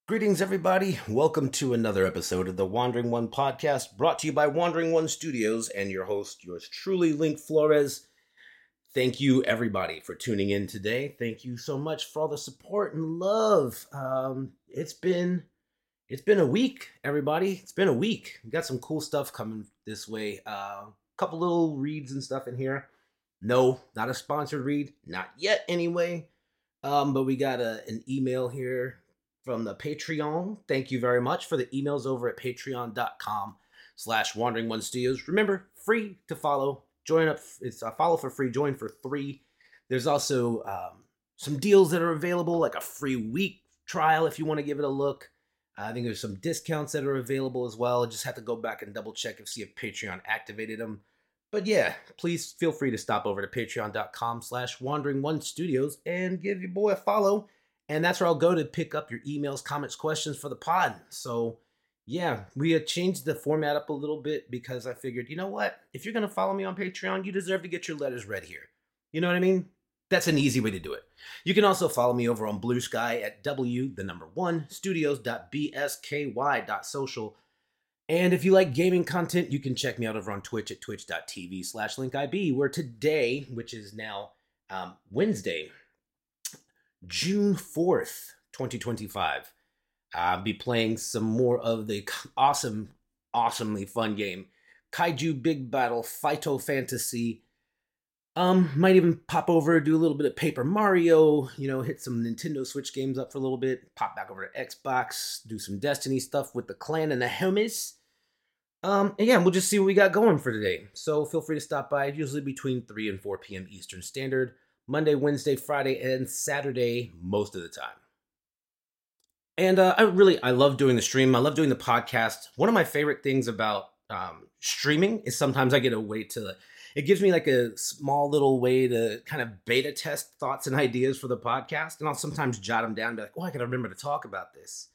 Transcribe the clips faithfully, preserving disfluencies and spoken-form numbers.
Greetings, everybody. Welcome to another episode of the Wandering One podcast, brought to you by Wandering One Studios and your host, yours truly, Link Flores. Thank you, everybody, for tuning in today. Thank you so much for all the support and love. Um, it's been it's been a week, everybody. It's been a week. We got some cool stuff coming this way. A uh, couple little reads and stuff in here. No, not a sponsored read, not yet, anyway. Um, but we got a, an email here from the Patreon. Thank you very much for the emails over at patreon.com slash wandering one studios. Remember, free to follow. Join up. It's a follow for free, join for three. There's also um, some deals that are available, like a free week trial if you want to give it a look. I think there's some discounts that are available as well. I just have to go back and double check and see if Patreon activated them. But yeah, please feel free to stop over to patreon.com slash wandering one studios and give your boy a follow. And that's where I'll go to pick up your emails, comments, questions for the pod. So yeah, we had changed the format up a little bit because I figured, you know what? If you're going to follow me on Patreon, you deserve to get your letters read here. You know what I mean? That's an easy way to do it. You can also follow me over on Blue Sky at w, the number one, studios.bsky.social. And if you like gaming content, you can check me out over on Twitch at twitch.tv slash linkib, where today, which is now um, Wednesday, June fourth, twenty twenty-five, I'll be playing some more of the awesome, awesomely fun game, Kaiju Big Battel Phyto Fantasy. Um, might even pop over, do a little bit of Paper Mario, you know, hit some Nintendo Switch games up for a little bit, pop back over to Xbox, do some Destiny stuff with the clan and the homies. Um, and yeah, we'll just see what we got going for today. So feel free to stop by, usually between three and four p.m. Eastern Standard, Monday, Wednesday, Friday, and Saturday most of the time. And uh, I really, I love doing the stream. I love doing the podcast. One of my favorite things about um, streaming is sometimes I get a way to, it gives me like a small little way to kind of beta test thoughts and ideas for the podcast. And I'll sometimes jot them down and be like, oh, I gotta remember to talk about this.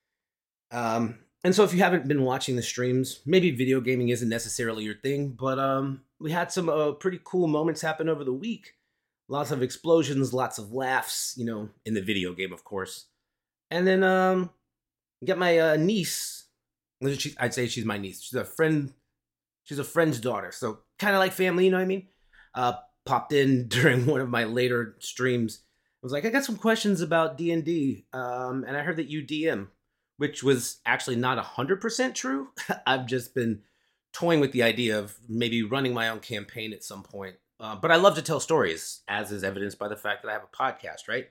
Um, and so if you haven't been watching the streams, maybe video gaming isn't necessarily your thing, but um, we had some uh, pretty cool moments happen over the week. Lots of explosions, lots of laughs, you know, in the video game, of course. And then um, got my uh, niece. I'd say she's my niece. She's a friend. She's a friend's daughter, so kind of like family, you know what I mean? Uh, popped in during one of my later streams. I was like, I got some questions about D and D, um, and I heard that you D M, which was actually not one hundred percent true. I've just been toying with the idea of maybe running my own campaign at some point. Uh, but I love to tell stories, as is evidenced by the fact that I have a podcast, right?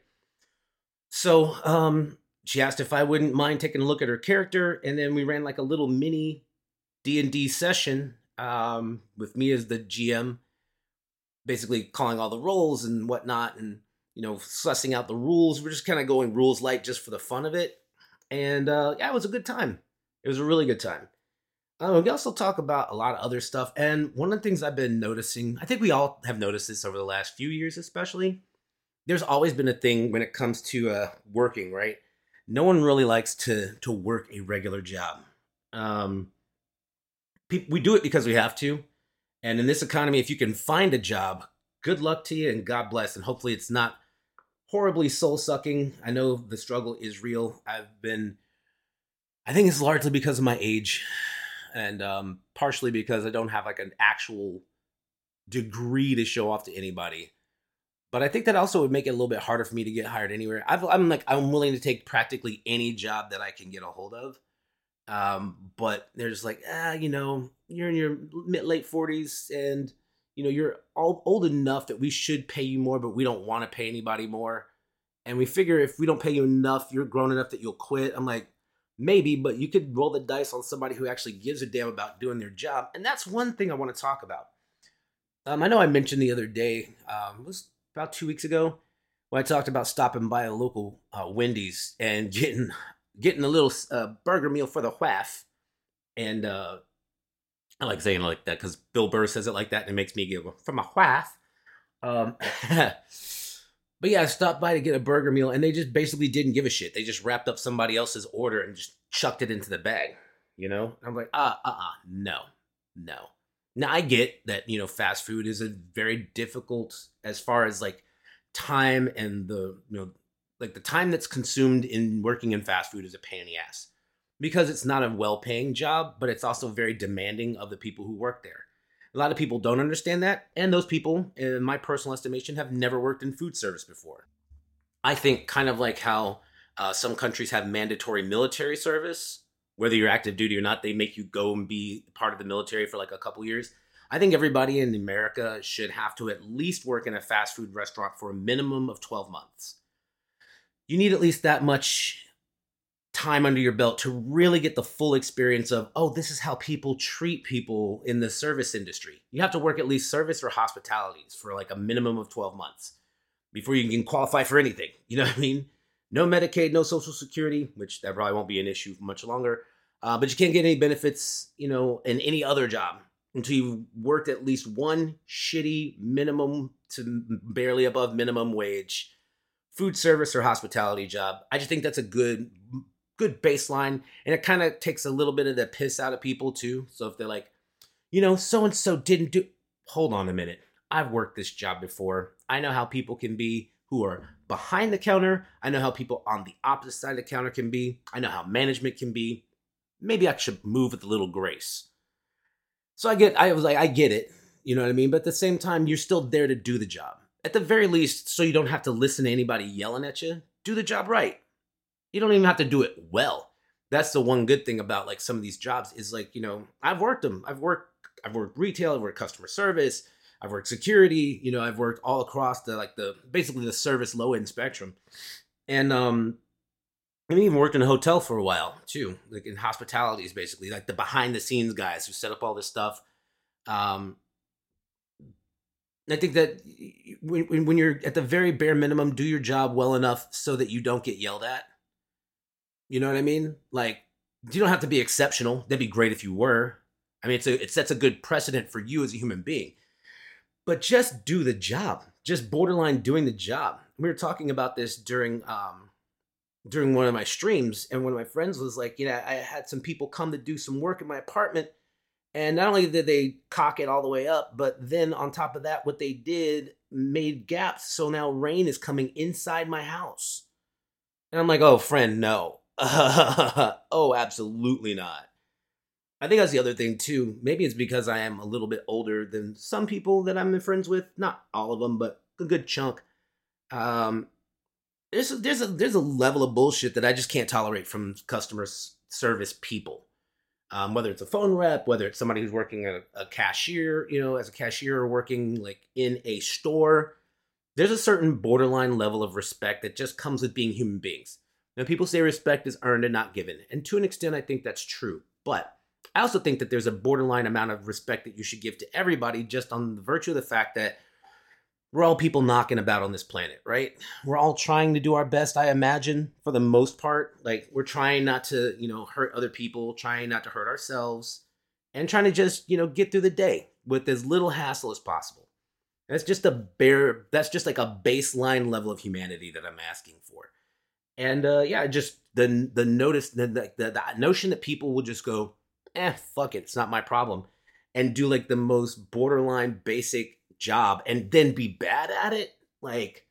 So um, she asked if I wouldn't mind taking a look at her character, and then we ran like a little mini D and D session um, with me as the G M, basically calling all the roles and whatnot, and you know, sussing out the rules. We're just kind of going rules light just for the fun of it, and uh, yeah, it was a good time. It was a really good time. Uh, we also talk about a lot of other stuff, and one of the things I've been noticing, I think we all have noticed this over the last few years especially, there's always been a thing when it comes to uh, working, right? No one really likes to to work a regular job. Um, pe- we do it because we have to, and in this economy, if you can find a job, good luck to you and God bless, and hopefully it's not horribly soul-sucking. I know the struggle is real. I've been, I think it's largely because of my age, and um, partially because I don't have like an actual degree to show off to anybody. But I think that also would make it a little bit harder for me to get hired anywhere. I've, I'm like, I'm willing to take practically any job that I can get a hold of. Um, but there's like, ah, you know, you're in your mid late forties, and you know you're all old enough that we should pay you more, but we don't want to pay anybody more. And we figure if we don't pay you enough, you're grown enough that you'll quit. I'm like, maybe, but you could roll the dice on somebody who actually gives a damn about doing their job. And that's one thing I want to talk about. Um, I know I mentioned the other day, um, it was about two weeks ago, when I talked about stopping by a local uh, Wendy's and getting getting a little uh, burger meal for the whaff. And uh, I like saying it like that because Bill Burr says it like that, and it makes me giggle. From a whaff. Um, but yeah, I stopped by to get a burger meal, and they just basically didn't give a shit. They just wrapped up somebody else's order and just chucked it into the bag. You know? And I'm like, uh, uh, uh, no, no. Now I get that, you know, fast food is a very difficult as far as like time and the, you know, like the time that's consumed in working in fast food is a pain in the ass because it's not a well-paying job, but it's also very demanding of the people who work there. A lot of people don't understand that, and those people, in my personal estimation, have never worked in food service before. I think kind of like how uh, some countries have mandatory military service, whether you're active duty or not, they make you go and be part of the military for like a couple years. I think everybody in America should have to at least work in a fast food restaurant for a minimum of twelve months. You need at least that much time under your belt to really get the full experience of, oh, this is how people treat people in the service industry. You have to work at least service or hospitalities for like a minimum of twelve months before you can qualify for anything. You know what I mean? No Medicaid, no Social Security, which that probably won't be an issue for much longer. Uh, but you can't get any benefits, you know, in any other job until you've worked at least one shitty minimum to barely above minimum wage food service or hospitality job. I just think that's a good good baseline, and it kind of takes a little bit of the piss out of people too. So if they're like, you know, so and so didn't do, hold on a minute. I've worked this job before. I know how people can be who are behind the counter. I know how people on the opposite side of the counter can be. I know how management can be. Maybe I should move with a little grace. So I get, I was like, I get it. You know what I mean? But at the same time, you're still there to do the job. At the very least, so you don't have to listen to anybody yelling at you, do the job right. You don't even have to do it well. That's the one good thing about like some of these jobs is like, you know, I've worked them. I've worked, I've worked retail, I've worked customer service, I've worked security, you know, I've worked all across the, like the, basically the service low end spectrum. And, um, I even worked in a hotel for a while too, like in hospitalities, basically like the behind the scenes guys who set up all this stuff. Um, I think that when, when you're at the very bare minimum, do your job well enough so that you don't get yelled at. You know what I mean? Like, you don't have to be exceptional. That'd be great if you were. I mean, it's a, it sets a good precedent for you as a human being. But just do the job. Just borderline doing the job. We were talking about this during um, during one of my streams, and one of my friends was like, you know, I had some people come to do some work in my apartment, and not only did they cock it all the way up, but then on top of that, what they did made gaps, so now rain is coming inside my house. And I'm like, oh, friend, no. Oh, absolutely not. I think that's the other thing too. Maybe it's because I am a little bit older than some people that I'm friends with. Not all of them, but a good chunk. Um, there's a, there's a there's a level of bullshit that I just can't tolerate from customer service people. Um, whether it's a phone rep, whether it's somebody who's working at a, a cashier, you know, as a cashier or working like in a store, there's a certain borderline level of respect that just comes with being human beings. Now, people say respect is earned and not given, and to an extent, I think that's true. But I also think that there's a borderline amount of respect that you should give to everybody just on the virtue of the fact that we're all people knocking about on this planet, right? We're all trying to do our best, I imagine, for the most part. Like, we're trying not to, you know, hurt other people, trying not to hurt ourselves, and trying to just, you know, get through the day with as little hassle as possible. That's just a bare, that's just like a baseline level of humanity that I'm asking for. And uh, yeah, just the the notice, the, the, the notion that people will just go, eh, fuck it, it's not my problem, and do like the most borderline basic job and then be bad at it, like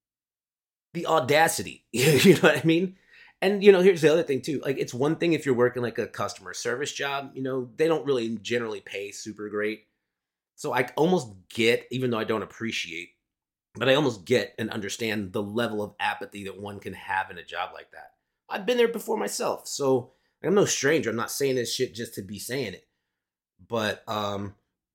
the audacity. You know what I mean? And you know, here's the other thing too. Like, it's one thing if you're working like a customer service job, you know, they don't really generally pay super great. So I almost get, even though I don't appreciate, but I almost get and understand the level of apathy that one can have in a job like that. I've been there before myself, so I'm no stranger. I'm not saying this shit just to be saying it. But um,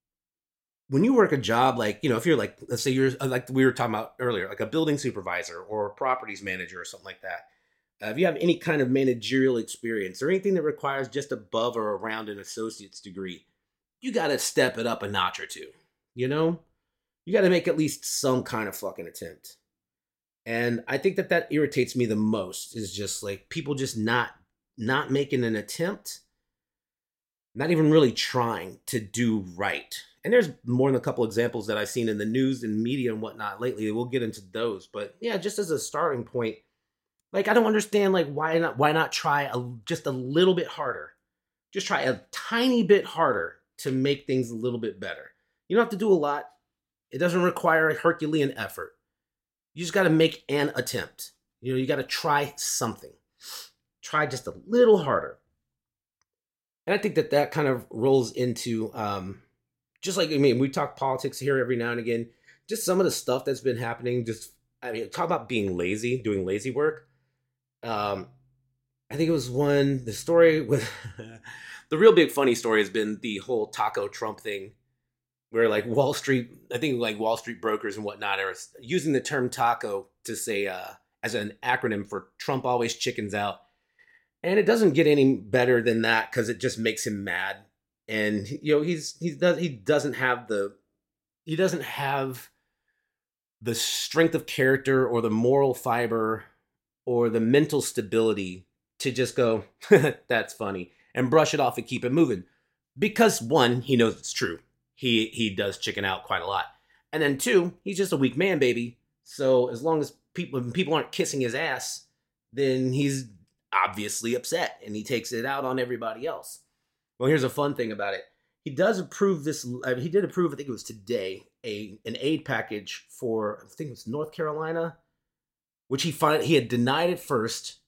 when you work a job like, you know, if you're like, let's say you're like we were talking about earlier, like a building supervisor or a properties manager or something like that. Uh, if you have any kind of managerial experience or anything that requires just above or around an associate's degree, you got to step it up a notch or two, you know? You got to make at least some kind of fucking attempt. And I think that that irritates me the most is just like people just not not making an attempt, not even really trying to do right. And there's more than a couple examples that I've seen in the news and media and whatnot lately. We'll get into those. But yeah, just as a starting point, like I don't understand like why not why not try a, just a little bit harder. Just try a tiny bit harder to make things a little bit better. You don't have to do a lot. It doesn't require a Herculean effort. You just got to make an attempt. You know, you got to try something. Try just a little harder. And I think that that kind of rolls into, um, just like, I mean, we talk politics here every now and again. Just some of the stuff that's been happening. Just, I mean, talk about being lazy, doing lazy work. Um, I think it was one, the story with, the real big funny story has been the whole Taco Trump thing, where like Wall Street, I think like Wall Street brokers and whatnot are using the term taco to say, uh, as an acronym for Trump always chickens out. And it doesn't get any better than that because it just makes him mad. And you know, he's he does he doesn't have the he doesn't have the strength of character or the moral fiber or the mental stability to just go, that's funny, and brush it off and keep it moving. Because one, he knows it's true. He he does chicken out quite a lot. And then two, he's just a weak man, baby. So as long as people people aren't kissing his ass, then he's obviously upset and he takes it out on everybody else. Well, here's a fun thing about it. He does approve this. I mean, he did approve, I think it was today, a an aid package for, I think it was North Carolina, which he find, he had denied it first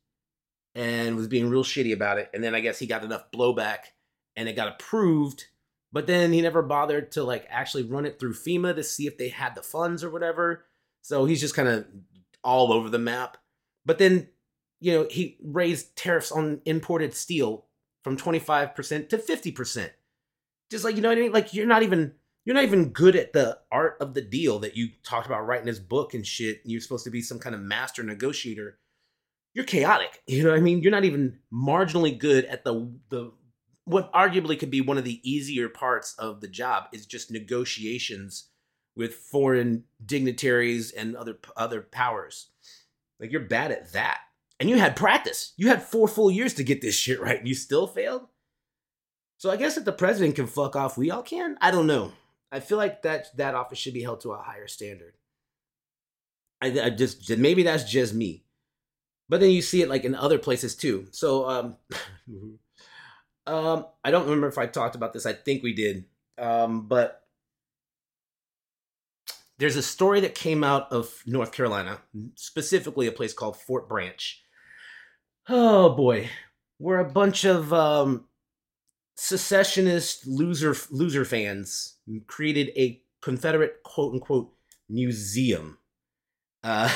and was being real shitty about it. And then I guess he got enough blowback and it got approved. But then he never bothered to like actually run it through FEMA to see if they had the funds or whatever. So he's just kind of all over the map. But then, you know, he raised tariffs on imported steel from twenty-five percent to fifty percent. Just like, you know what I mean? Like, you're not even, you're not even good at the art of the deal that you talked about writing this book and shit. And you're supposed to be some kind of master negotiator. You're chaotic. You know what I mean? You're not even marginally good at the, the, what arguably could be one of the easier parts of the job is just negotiations with foreign dignitaries and other, other powers. Like, you're bad at that. And you had practice. You had four full years to get this shit right, and you still failed? So I guess if the president can fuck off, we all can? I don't know. I feel like that that office should be held to a higher standard. I, I just, maybe that's just me. But then you see it like in other places too. So, um, um, I don't remember if I talked about this. I think we did. Um, but there's a story that came out of North Carolina, specifically a place called Fort Branch. Oh boy, we're a bunch of um, secessionist loser loser fans created a Confederate quote unquote museum. Uh,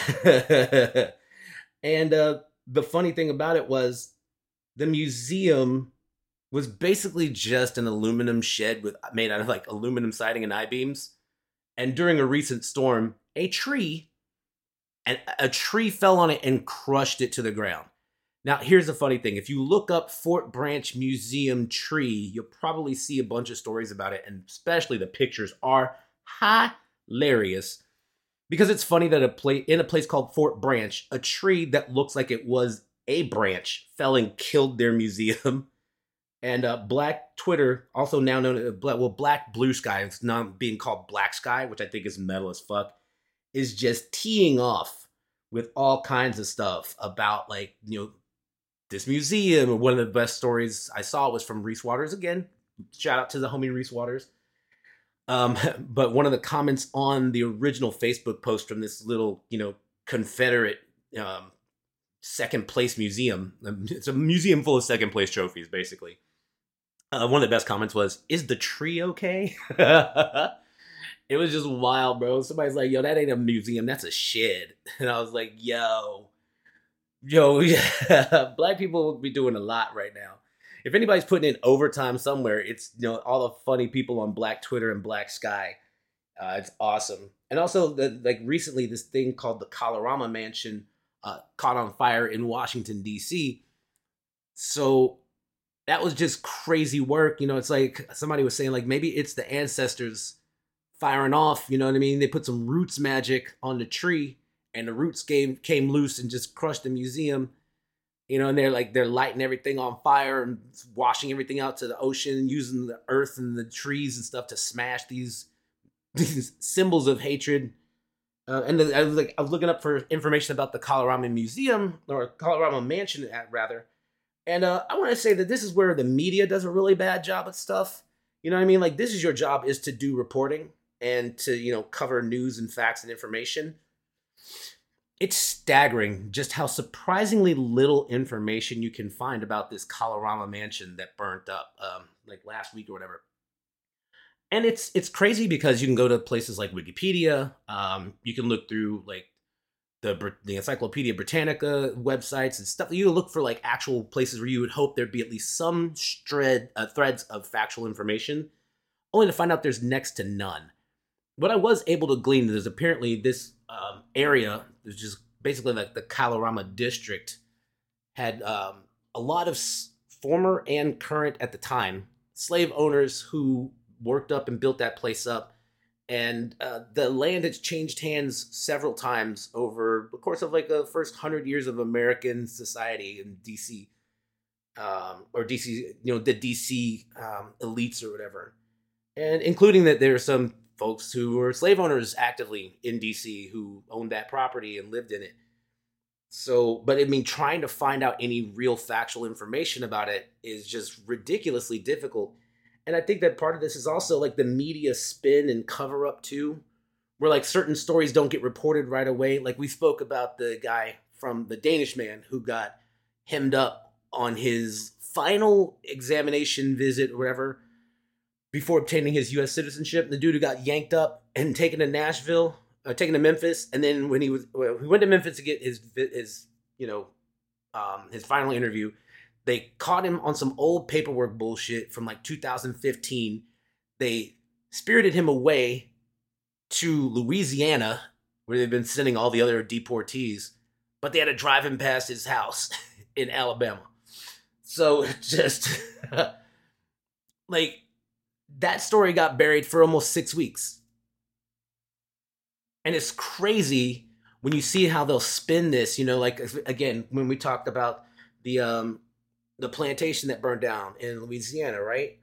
and uh, the funny thing about it was the museum was basically just an aluminum shed with made out of like aluminum siding and I-beams. And during a recent storm, a tree and a tree fell on it and crushed it to the ground. Now, here's the funny thing. If you look up Fort Branch Museum tree, you'll probably see a bunch of stories about it, and especially the pictures are hilarious. Because it's funny that a place in a place called Fort Branch, a tree that looks like it was a branch fell and killed their museum. And uh, Black Twitter, also now known as well, Black Blue Sky, it's not being called Black Sky, which I think is metal as fuck, is just teeing off with all kinds of stuff about, like, you know, this museum. One of the best stories I saw was from Reese Waters again. Shout out to the homie Reese Waters. Um, but one of the comments on the original Facebook post from this little, you know, Confederate um, second place museum. It's a museum full of second place trophies, basically. Uh, one of the best comments was, "Is the tree okay?" It was just wild, bro. Somebody's like, "Yo, that ain't a museum. That's a shed." And I was like, yo, yo, yeah. Black people will be doing a lot right now. If anybody's putting in overtime somewhere, it's, you know, all the funny people on Black Twitter and Black Sky. Uh, it's awesome. And also, the, like recently, this thing called the Colorama Mansion uh, caught on fire in Washington, D C. So that was just crazy work. You know, it's like somebody was saying, like, maybe it's the ancestors firing off. You know what I mean? They put some roots magic on the tree, and the roots came came loose and just crushed the museum. You know, and they're like, they're lighting everything on fire and washing everything out to the ocean, using the earth and the trees and stuff to smash these these symbols of hatred. Uh, and then I was like, I was looking up for information about the Colorama Museum, or Colorama Mansion, rather. And uh, I want to say that this is where the media does a really bad job at stuff. You know what I mean? Like, this is your job, is to do reporting and to, you know, cover news and facts and information. it's staggering just how surprisingly little information you can find about this Colorama mansion that burnt up um, like last week or whatever. And it's it's crazy because you can go to places like Wikipedia, um, you can look through like the the Encyclopedia Britannica websites and stuff. You look for like actual places where you would hope there'd be at least some thread uh, threads of factual information, only to find out there's next to none. What I was able to glean is apparently this um, area, which is basically like the Kalorama district, had um, a lot of s- former and current at the time slave owners who worked up and built that place up. And uh, the land has changed hands several times over the course of like the first hundred years of American society in D C, um, or D C, you know, the D C um, elites or whatever, and including that there are some folks who were slave owners actively in D C who owned that property and lived in it. So, but I mean, trying to find out any real factual information about it is just ridiculously difficult. And I think that part of this is also like the media spin and cover up too, where like certain stories don't get reported right away. Like we spoke about the guy from the Danish man who got hemmed up on his final examination visit or whatever before obtaining his U S citizenship. The dude who got yanked up and taken to Nashville, uh, taken to Memphis, and then when he was well, he went to Memphis to get his his you know um, his final interview. They caught him on some old paperwork bullshit from like two thousand fifteen. They spirited him away to Louisiana, where they've been sending all the other deportees, but they had to drive him past his house in Alabama. So just like that story got buried for almost six weeks. And it's crazy when you see how they'll spin this, you know, like again, when we talked about the um the plantation that burned down in Louisiana, right?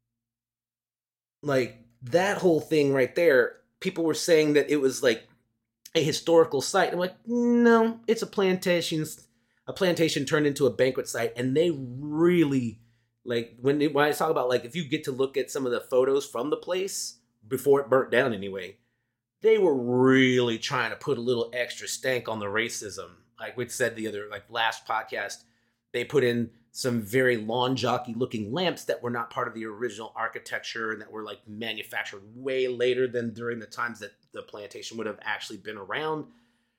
Like that whole thing right there, people were saying that it was like a historical site. I'm like, no, it's a plantation. A plantation turned into a banquet site, and they really like when they, when I talk about like if you get to look at some of the photos from the place before it burnt down anyway, they were really trying to put a little extra stank on the racism. Like we said the other like last podcast, they put in some very lawn jockey looking lamps that were not part of the original architecture and that were like manufactured way later than during the times that the plantation would have actually been around.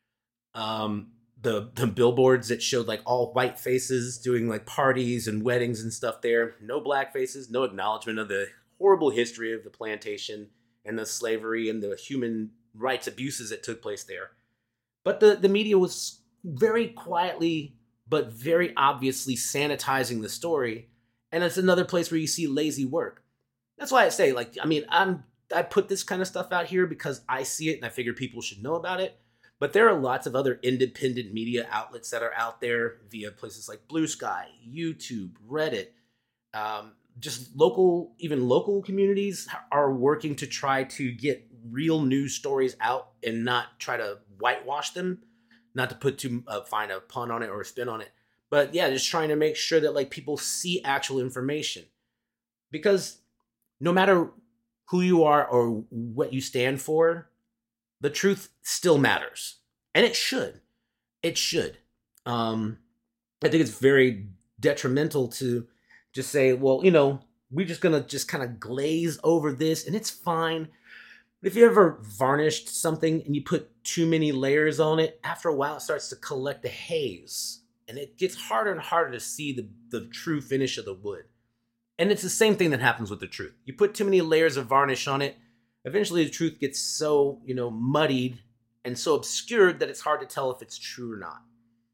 Um, the the billboards that showed like all white faces doing like parties and weddings and stuff there. No black faces, no acknowledgement of the horrible history of the plantation and the slavery and the human rights abuses that took place there. But the, the media was very quietly but very obviously sanitizing the story. And it's another place where you see lazy work. That's why I say, like, I mean, I'm I put this kind of stuff out here because I see it and I figure people should know about it. But there are lots of other independent media outlets that are out there via places like Blue Sky, YouTube, Reddit. Um, just local, even local communities are working to try to get real news stories out and not try to whitewash them. Not to put too uh, fine a pun on it or a spin on it, but yeah, just trying to make sure that like people see actual information, because no matter who you are or what you stand for, the truth still matters, and it should. It should. Um, I think it's very detrimental to just say, well, you know, we're just gonna just kind of glaze over this, and it's fine. If you ever varnished something and you put too many layers on it, after a while it starts to collect a haze. And it gets harder and harder to see the, the true finish of the wood. And it's the same thing that happens with the truth. You put too many layers of varnish on it, eventually the truth gets so, you know, muddied and so obscured that it's hard to tell if it's true or not.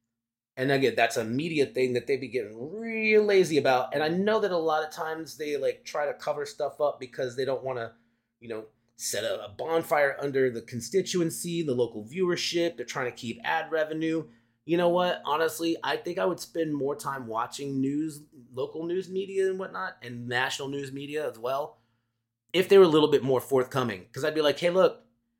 And again, that's a media thing that they be getting real lazy about. And I know that a lot of times they like try to cover stuff up because they don't want to, you know, set a bonfire under the constituency, the local viewership. They're trying to keep ad revenue. You know what? Honestly, I think I would spend more time watching news, local news media and whatnot, and national news media as well, if they were a little bit more forthcoming. Because I'd be like, hey, look,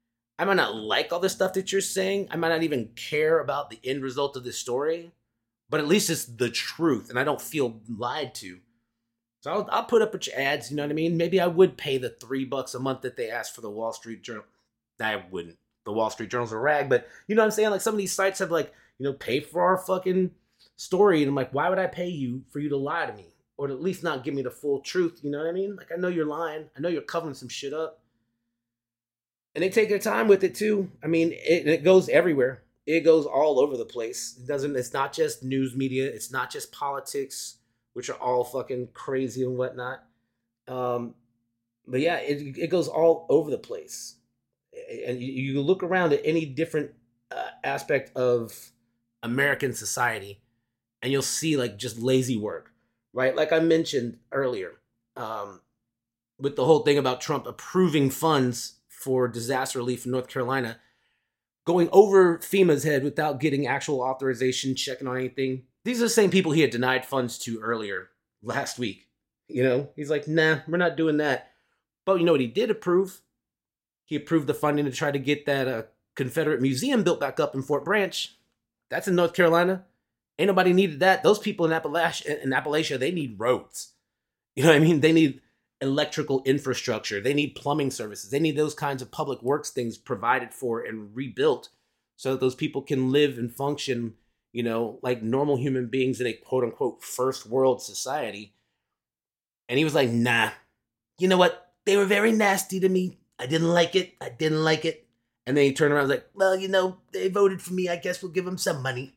I might not like all the stuff that you're saying. I might not even care about the end result of this story, but at least it's the truth, and I don't feel lied to. So I'll, I'll put up with your ads, you know what I mean? Maybe I would pay the three bucks a month that they ask for the Wall Street Journal. I wouldn't. the Wall Street Journal's a rag, but you know what I'm saying? Like some of these sites have like, you know, pay for our fucking story. And I'm like, why would I pay you for you to lie to me? Or to at least not give me the full truth. You know what I mean? Like, I know you're lying. I know you're covering some shit up. And they take their time with it too. I mean, it, it goes everywhere. It goes all over the place. It doesn't, it's not just news media. It's not just politics, which are all fucking crazy and whatnot. Um, but yeah, it, it goes all over the place. And you, you look around at any different uh, aspect of American society and you'll see like just lazy work, right? Like I mentioned earlier, um, with the whole thing about Trump approving funds for disaster relief in North Carolina, going over FEMA's head without getting actual authorization, checking on anything. These are the same people he had denied funds to earlier last week. You know, he's like, nah, we're not doing that. But you know what he did approve? He approved the funding to try to get that uh, Confederate museum built back up in Fort Branch. That's in North Carolina. Ain't nobody needed that. Those people in Appalachia, in Appalachia, they need roads. You know what I mean? They need electrical infrastructure. They need plumbing services. They need those kinds of public works things provided for and rebuilt so that those people can live and function, you know, like normal human beings in a quote unquote first world society. And he was like, nah, you know what? They were very nasty to me. I didn't like it. I didn't like it. And then he turned around and was like, well, you know, they voted for me. I guess we'll give them some money.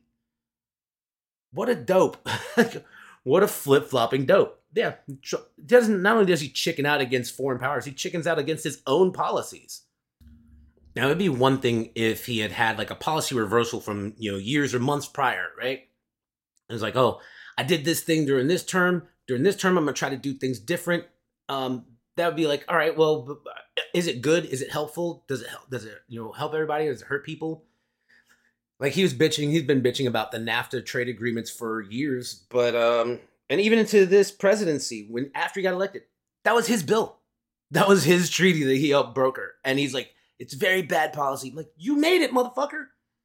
What a dope. What a flip-flopping dope. Yeah, doesn't not only does he chicken out against foreign powers, he chickens out against his own policies. Now, it'd be one thing if he had had like a policy reversal from, you know, years or months prior, right? It was like, oh, I did this thing during this term. During this term, I'm going to try to do things different. Um, that would be like, all right, well, is it good? Is it helpful? Does it help? Does it, you know, help everybody? Does it hurt people? Like he was bitching, he's been bitching about the NAFTA trade agreements for years, but um, and even into this presidency, when after he got elected, that was his bill, that was his treaty that he helped broker, and he's like, it's very bad policy. I'm like, you made it, motherfucker.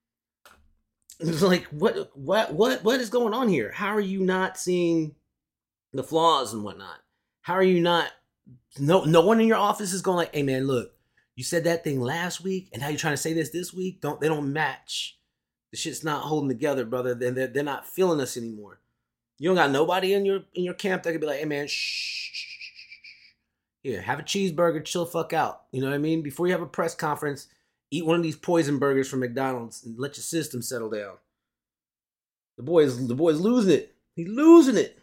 It's like, what, what, what, what is going on here? How are you not seeing the flaws and whatnot? How are you not? No, no one in your office is going like, hey man, look, you said that thing last week, and how you trying to say this this week? Don't they don't match? The shit's not holding together, brother. Then they're, they're not feeling us anymore. You don't got nobody in your in your camp that could be like, hey man, shh, shh, shh. Here, have a cheeseburger, chill the fuck out. You know what I mean? Before you have a press conference, eat one of these poison burgers from McDonald's and let your system settle down. The boy's the boy's losing it. He's losing it.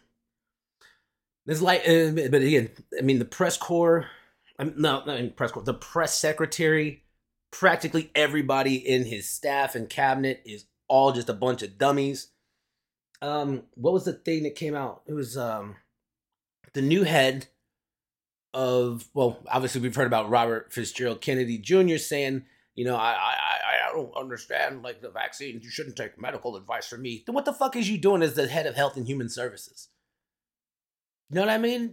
It's like, uh, but again, I mean, the press corps, I'm, no, not in press corps, the press secretary, practically everybody in his staff and cabinet is all just a bunch of dummies. Um, what was the thing that came out? It was um, the new head of, well, obviously we've heard about Robert Fitzgerald Kennedy Junior saying, you know, I, I, I don't understand like the vaccines. You shouldn't take medical advice from me. Then what the fuck is you doing as the head of Health and Human Services? You know what I mean?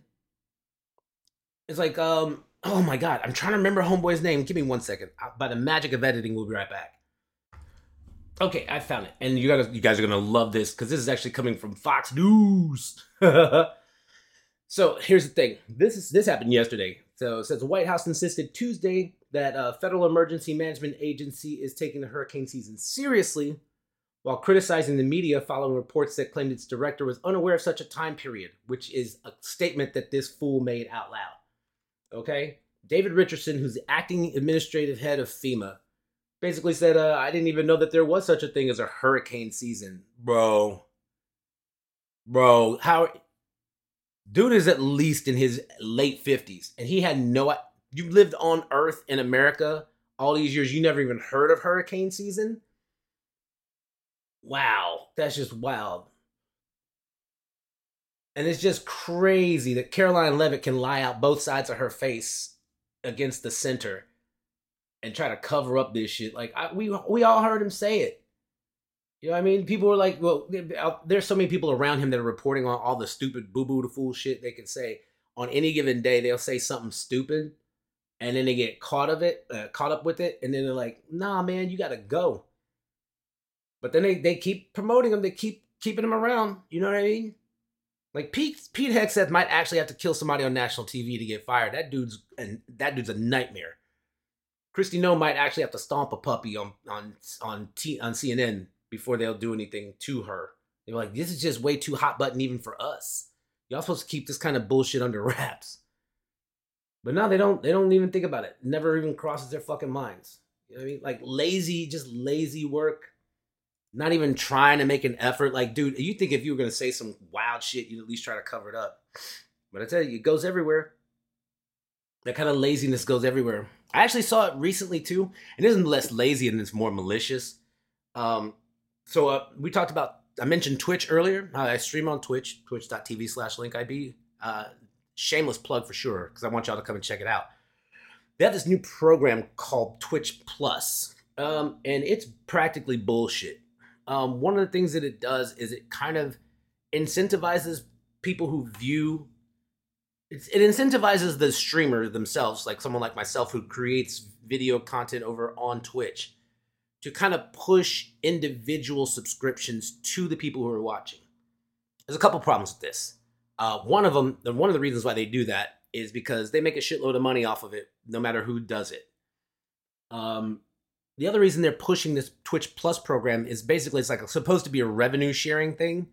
It's like, um, oh my God, I'm trying to remember homeboy's name. Give me one second. By the magic of editing, we'll be right back. Okay, I found it. And you guys, you guys are going to love this because this is actually coming from Fox News. So here's the thing. This is this happened yesterday. So it says the White House insisted Tuesday that a Federal Emergency Management Agency is taking the hurricane season seriously, while criticizing the media following reports that claimed its director was unaware of such a time period, which is a statement that this fool made out loud. Okay? David Richardson, who's the acting administrative head of FEMA, basically said, uh, I didn't even know that there was such a thing as a hurricane season. Bro. Bro, how... Dude is at least in his late fifties, and he had no... You lived on Earth in America all these years, you never even heard of hurricane season? Wow, that's just wild. And it's just crazy that Caroline Leavitt can lie out both sides of her face against the center and try to cover up this shit. Like, I, we we all heard him say it. You know what I mean? People were like, well, there's so many people around him that are reporting on all the stupid boo-boo the fool shit they can say. On any given day, they'll say something stupid, and then they get caught of it, uh, caught up with it, and then they're like, nah, man, you gotta go. But then they, they keep promoting him. They keep keeping him around. You know what I mean? Like Pete Pete Hegseth might actually have to kill somebody on national T V to get fired. That dude's and that dude's a nightmare. Christy No might actually have to stomp a puppy on on on T, on C N N before they'll do anything to her. They're like, this is just way too hot button even for us. Y'all supposed to keep this kind of bullshit under wraps. But no, they don't. They don't even think about it. Never even crosses their fucking minds. You know what I mean? Like lazy, just lazy work. Not even trying to make an effort. Like, dude, you think if you were gonna say some wild shit, you'd at least try to cover it up. But I tell you, it goes everywhere. That kind of laziness goes everywhere. I actually saw it recently too, and it isn't less lazy and it's more malicious. Um, so uh, we talked about. I mentioned Twitch earlier. Uh, I stream on Twitch, twitch.tv slash linkib. Uh, shameless plug for sure, because I want y'all to come and check it out. They have this new program called Twitch Plus, um, and it's practically bullshit. Um, one of the things that it does is it kind of incentivizes people who view. It's, it incentivizes the streamer themselves, like someone like myself who creates video content over on Twitch, to kind of push individual subscriptions to the people who are watching. There's a couple problems with this. Uh, one of them, one of the reasons why they do that is because they make a shitload of money off of it, no matter who does it. Um, the other reason they're pushing this Twitch Plus program is basically it's like it's supposed to be a revenue sharing thing,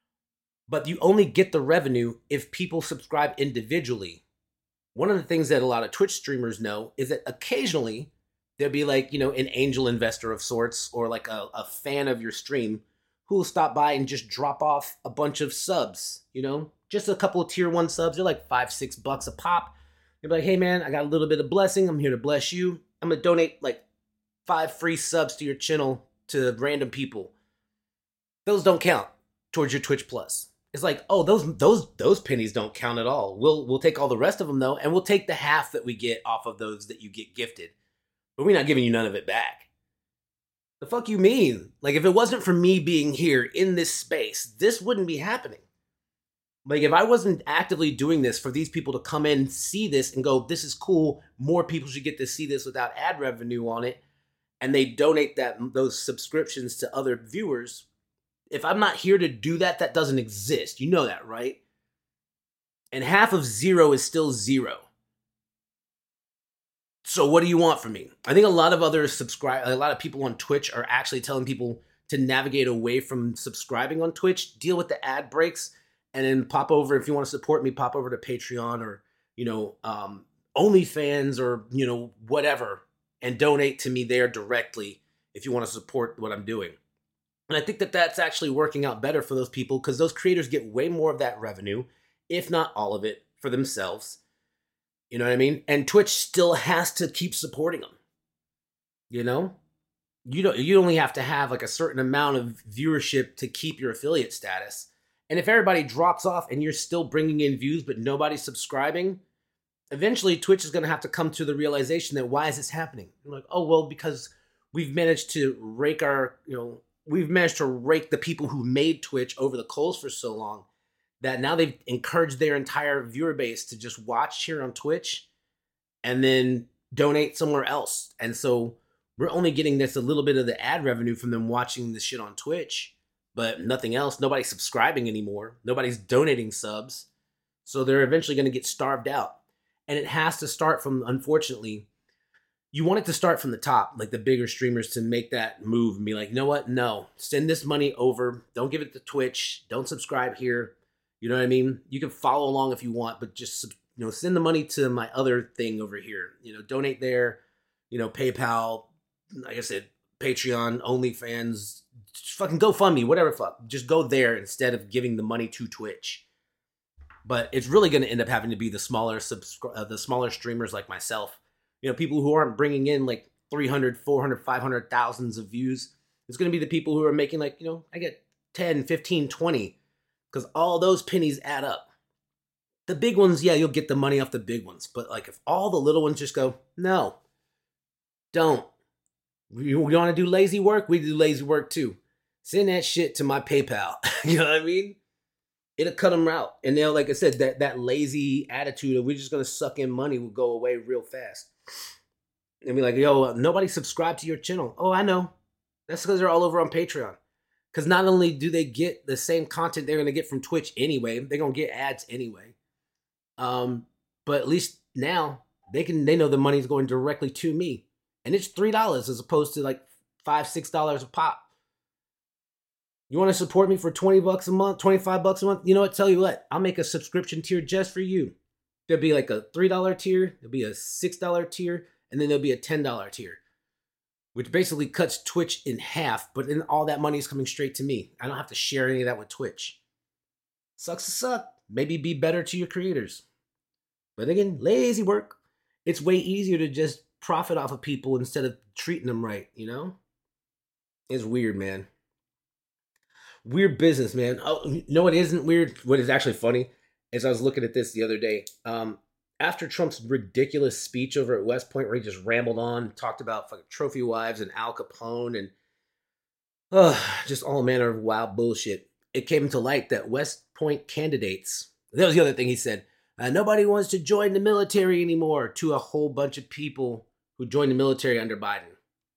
but you only get the revenue if people subscribe individually. One of the things that a lot of Twitch streamers know is that occasionally there'll be like, you know, an angel investor of sorts or like a, a fan of your stream who will stop by and just drop off a bunch of subs, you know, just a couple of tier one subs. They're like five, six bucks a pop. They're like, hey man, I got a little bit of blessing. I'm here to bless you. I'm going to donate like five free subs to your channel to random people. Those don't count towards your Twitch Plus. It's like, oh, those those those pennies don't count at all. We'll we'll take all the rest of them though, and we'll take the half that we get off of those that you get gifted. But we're not giving you none of it back. The fuck you mean? Like, if it wasn't for me being here in this space, this wouldn't be happening. Like, if I wasn't actively doing this for these people to come in, see this, and go, this is cool, more people should get to see this without ad revenue on it, and they donate that those subscriptions to other viewers, if I'm not here to do that, that doesn't exist. You know that, right? And half of zero is still zero. So what do you want from me? I think a lot of other subscribe, a lot of people on Twitch are actually telling people to navigate away from subscribing on Twitch, deal with the ad breaks, and then pop over, if you want to support me, pop over to Patreon or, you know, um, OnlyFans or, you know, whatever, and donate to me there directly if you want to support what I'm doing. And I think that that's actually working out better for those people because those creators get way more of that revenue, if not all of it, for themselves. You know what I mean? And Twitch still has to keep supporting them. You know? You don't you only have to have like a certain amount of viewership to keep your affiliate status. And if everybody drops off and you're still bringing in views but nobody's subscribing, eventually Twitch is going to have to come to the realization that why is this happening? I'm like, "Oh, well, because we've managed to rake our, you know, we've managed to rake the people who made Twitch over the coals for so long that now they've encouraged their entire viewer base to just watch here on Twitch and then donate somewhere else. And so we're only getting this a little bit of the ad revenue from them watching this shit on Twitch, but nothing else. Nobody's subscribing anymore. Nobody's donating subs. So they're eventually going to get starved out. And it has to start from, unfortunately, you want it to start from the top, like the bigger streamers, to make that move and be like, you know what? No, send this money over. Don't give it to Twitch. Don't subscribe here. You know what I mean? You can follow along if you want, but just, you know, send the money to my other thing over here. You know, donate there, you know, PayPal, like I said, Patreon, OnlyFans, fucking GoFundMe, whatever fuck. Just go there instead of giving the money to Twitch. But it's really going to end up having to be the smaller subscri- uh, the smaller streamers like myself. You know, people who aren't bringing in like three hundred, four hundred, five hundred thousands of views. It's going to be the people who are making like, you know, I get ten, fifteen, twenty. Because all those pennies add up. The big ones, yeah, you'll get the money off the big ones. But like if all the little ones just go, no, don't. You, you want to do lazy work? We do lazy work too. Send that shit to my PayPal. You know what I mean? It'll cut them out. And they'll, like I said, that, that lazy attitude of we're just going to suck in money will go away real fast. And be like, yo, nobody subscribed to your channel. Oh, I know. That's because they're all over on Patreon. Because not only do they get the same content they're going to get from Twitch anyway, they're going to get ads anyway. Um, but at least now they can they know the money's going directly to me. and it's three dollars as opposed to like five, six dollars a pop. You want to support me for twenty bucks a month, twenty-five bucks a month? You know what? Tell you what, I'll make a subscription tier just for you. There'll be like a three dollars tier, there'll be a six dollars tier, and then there'll be a ten dollars tier, which basically cuts Twitch in half, but then all that money is coming straight to me. I don't have to share any of that with Twitch. Sucks to suck. Maybe be better to your creators. But again, lazy work. It's way easier to just profit off of people instead of treating them right, you know? It's weird, man. Weird business, man. Oh, you know what isn't weird? What is actually funny is I was looking at this the other day. Um, after Trump's ridiculous speech over at West Point, where he just rambled on, talked about fucking trophy wives and Al Capone and uh, just all manner of wild bullshit, it came to light that West Point candidates, that was the other thing he said, uh, nobody wants to join the military anymore, to a whole bunch of people who joined the military under Biden.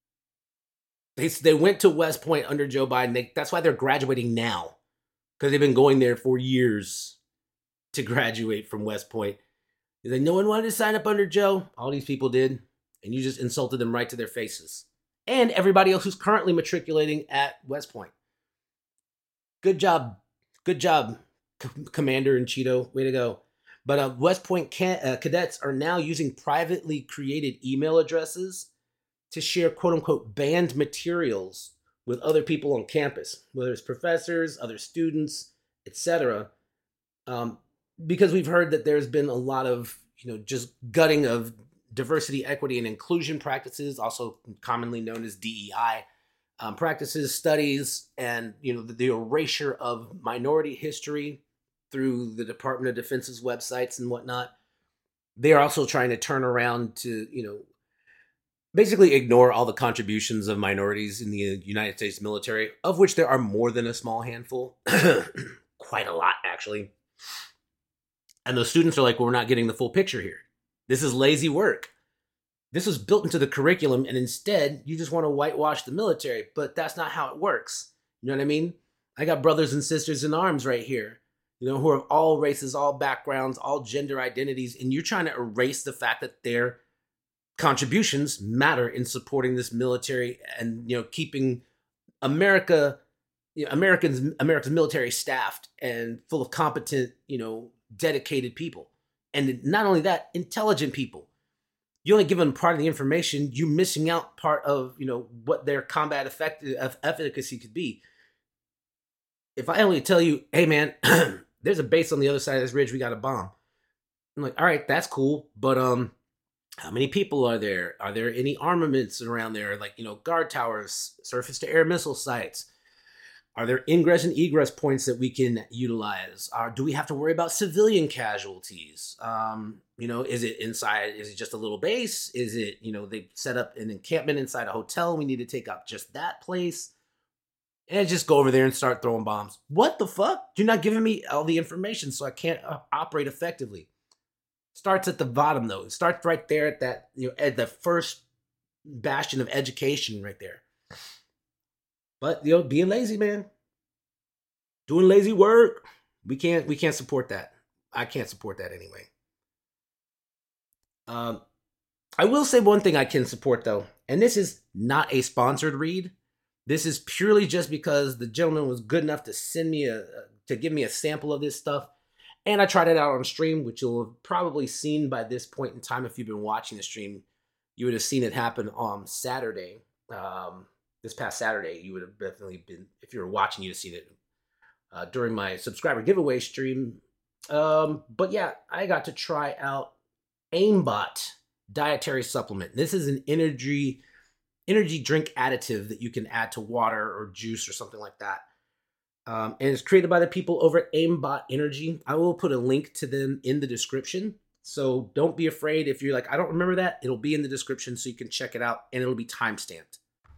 They, they went to West Point under Joe Biden. They, that's why they're graduating now, because they've been going there for years to graduate from West Point. He's like, no one wanted to sign up under Joe. All these people did. And you just insulted them right to their faces. And everybody else who's currently matriculating at West Point. Good job. Good job, C- Commander and Cheeto. Way to go. But uh, West Point can- uh, cadets are now using privately created email addresses to share quote-unquote banned materials with other people on campus, whether it's professors, other students, et cetera. Um, because we've heard that there's been a lot of, you know, just gutting of diversity, equity, and inclusion practices, also commonly known as D E I um, practices, studies, and, you know, the, the erasure of minority history through the Department of Defense's websites and whatnot. They are also trying to turn around to, you know, basically ignore all the contributions of minorities in the United States military, of which there are more than a small handful. Quite a lot, actually. And those students are like, well, we're not getting the full picture here. This is lazy work. This was built into the curriculum, and instead, you just want to whitewash the military, but that's not how it works. You know what I mean? I got brothers and sisters in arms right here, you know, who are all races, all backgrounds, all gender identities, and you're trying to erase the fact that they're contributions matter in supporting this military and, you know, keeping America, you know, Americans, America's military staffed and full of competent, you know, dedicated people. And not only that, intelligent people. You only give them part of the information, you're missing out part of, you know, what their combat effective efficacy could be. If I only tell you, hey man, there's a base on the other side of this ridge, we got a bomb. I'm like, all right, that's cool, but um. how many people are there? Are there any armaments around there? Like, you know, guard towers, surface to air missile sites? Are there ingress and egress points that we can utilize? Or do we have to worry about civilian casualties? Um, you know, is it inside? Is it just a little base? Is it, you know, they set up an encampment inside a hotel? We need to take out just that place and just go over there and start throwing bombs. What the fuck? You're not giving me all the information, so I can't uh, operate effectively. Starts at the bottom, though. It starts right there at that, you know, at the first bastion of education right there. But, you know, being lazy, man. Doing lazy work. We can't, we can't support that. I can't support that anyway. Um, I will say one thing I can support, though, and this is not a sponsored read. This is purely just because the gentleman was good enough to send me a, to give me a sample of this stuff. And I tried it out on stream, which you'll have probably seen by this point in time. If you've been watching the stream, you would have seen it happen on Saturday. Um, this past Saturday, you would have definitely been, if you were watching, you'd have seen it uh, during my subscriber giveaway stream. Um, but yeah, I got to try out Aimbot dietary supplement. This is an energy energy drink additive that you can add to water or juice or something like that. Um, and it's created by the people over at Aimbot Energy. I will put a link to them in the description. So don't be afraid if you're like, I don't remember that. It'll be in the description so you can check it out, and it'll be timestamped.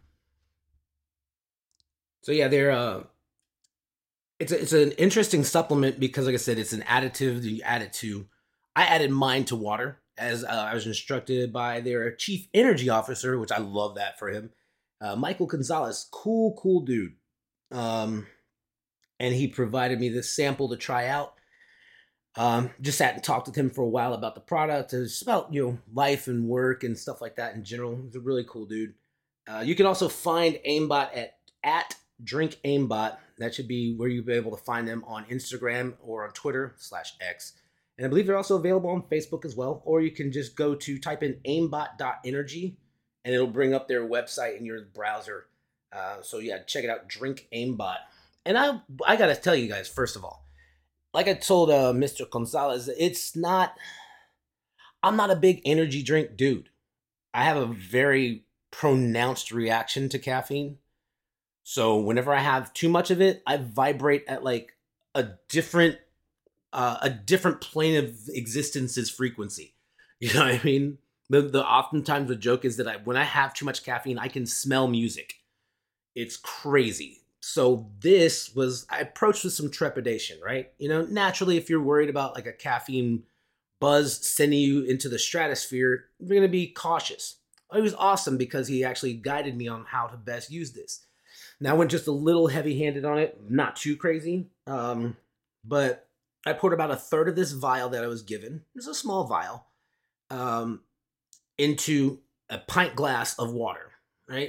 So yeah, they're uh, it's a, it's an interesting supplement because, like I said, it's an additive that you add it to. I added mine to water as uh, I was instructed by their chief energy officer, which I love that for him, uh, Michael Gonzalez. Cool, cool dude. Um, and he provided me this sample to try out. Um, just sat and talked with him for a while about the product. It was just about, you know, life and work and stuff like that in general. He's a really cool dude. Uh, you can also find Aimbot at at Drink Aimbot. That should be where you'll be able to find them on Instagram or on Twitter slash X. And I believe they're also available on Facebook as well. Or you can just go to type in aimbot dot energy and it'll bring up their website in your browser. Uh, so yeah, check it out, Drink Aimbot. And I I gotta tell you guys, first of all, like I told uh, Mister Gonzalez, it's not. I'm not a big energy drink dude. I have a very pronounced reaction to caffeine. So whenever I have too much of it, I vibrate at like a different uh, a different plane of existence's frequency. You know what I mean? The the oftentimes the joke is that I when I have too much caffeine, I can smell music. It's crazy. So this was I approached with some trepidation, right? You know, naturally, if you're worried about like a caffeine buzz sending you into the stratosphere, you're gonna be cautious. It was awesome because he actually guided me on how to best use this. Now I went just a little heavy-handed on it, not too crazy, um, but I poured about a third of this vial that I was given. It was a small vial, um, into a pint glass of water, right?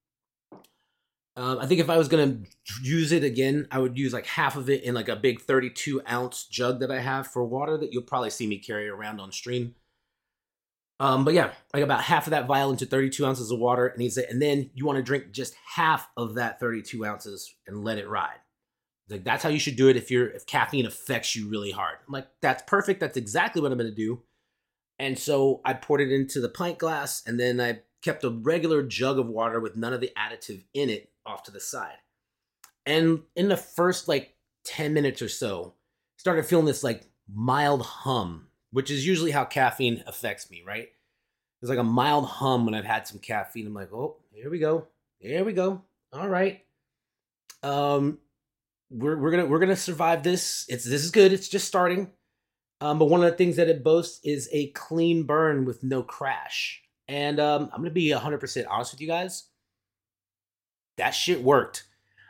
Um, I think if I was gonna use it again, I would use like half of it in like a big thirty-two ounce jug that I have for water that you'll probably see me carry around on stream. Um, but yeah, like about half of that vial into thirty-two ounces of water, and he said, and then you want to drink just half of that thirty-two ounces and let it ride. Like that's how you should do it if you're if caffeine affects you really hard. I'm like, that's perfect. That's exactly what I'm gonna do. And so I poured it into the pint glass, and then I kept a regular jug of water with none of the additive in it off to the side. And in the first like ten minutes or so, started feeling this like mild hum, which is usually how caffeine affects me, right? There's like a mild hum when I've had some caffeine. I'm like, oh, here we go. Here we go. All right. Um, we're we're gonna we're gonna survive this. It's this is good. It's just starting. Um, but one of the things that it boasts is a clean burn with no crash. And um, I'm gonna be one hundred percent honest with you guys. That shit worked.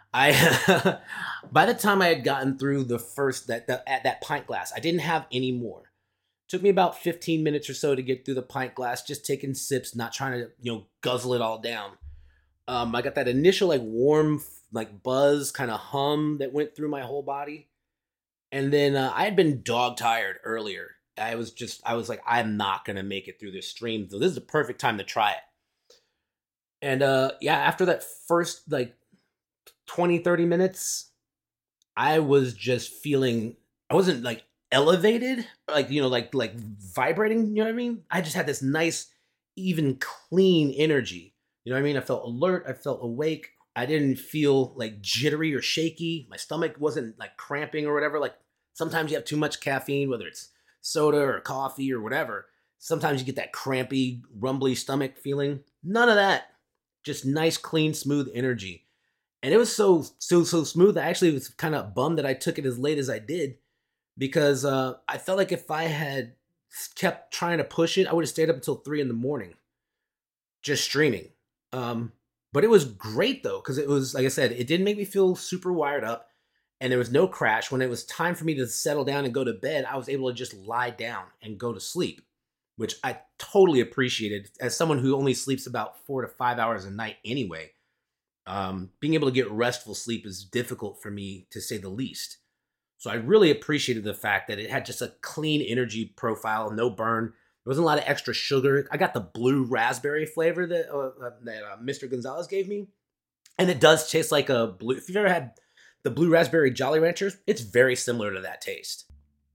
I by the time I had gotten through the first that that at that pint glass, I didn't have any more. Took me about fifteen minutes or so to get through the pint glass, just taking sips, not trying to, you know, guzzle it all down. Um, I got that initial like warm, like buzz kind of hum that went through my whole body. And then uh, I had been dog tired earlier. I was just, I was like, I'm not going to make it through this stream. So this is the perfect time to try it. And uh, yeah, after that first like twenty, thirty minutes, I was just feeling, I wasn't like elevated, like, you know, like, like vibrating, you know what I mean? I just had this nice, even clean energy. You know what I mean? I felt alert. I felt awake. I didn't feel like jittery or shaky. My stomach wasn't like cramping or whatever. Like sometimes you have too much caffeine, whether it's soda or coffee or whatever. Sometimes you get that crampy, rumbly stomach feeling. None of that. Just nice, clean, smooth energy. And it was so, so, so smooth. I actually was kind of bummed that I took it as late as I did because uh, I felt like if I had kept trying to push it, I would have stayed up until three in the morning just streaming. Um, but it was great though, because it was, like I said, it didn't make me feel super wired up and there was no crash. When it was time for me to settle down and go to bed, I was able to just lie down and go to sleep, which I totally appreciated as someone who only sleeps about four to five hours a night anyway. Um, being able to get restful sleep is difficult for me, to say the least. So I really appreciated the fact that it had just a clean energy profile, no burn. There wasn't a lot of extra sugar. I got the blue raspberry flavor that uh, uh, that uh, Mister Gonzalez gave me, and it does taste like a blue. If you've ever had the blue raspberry Jolly Ranchers, it's very similar to that taste.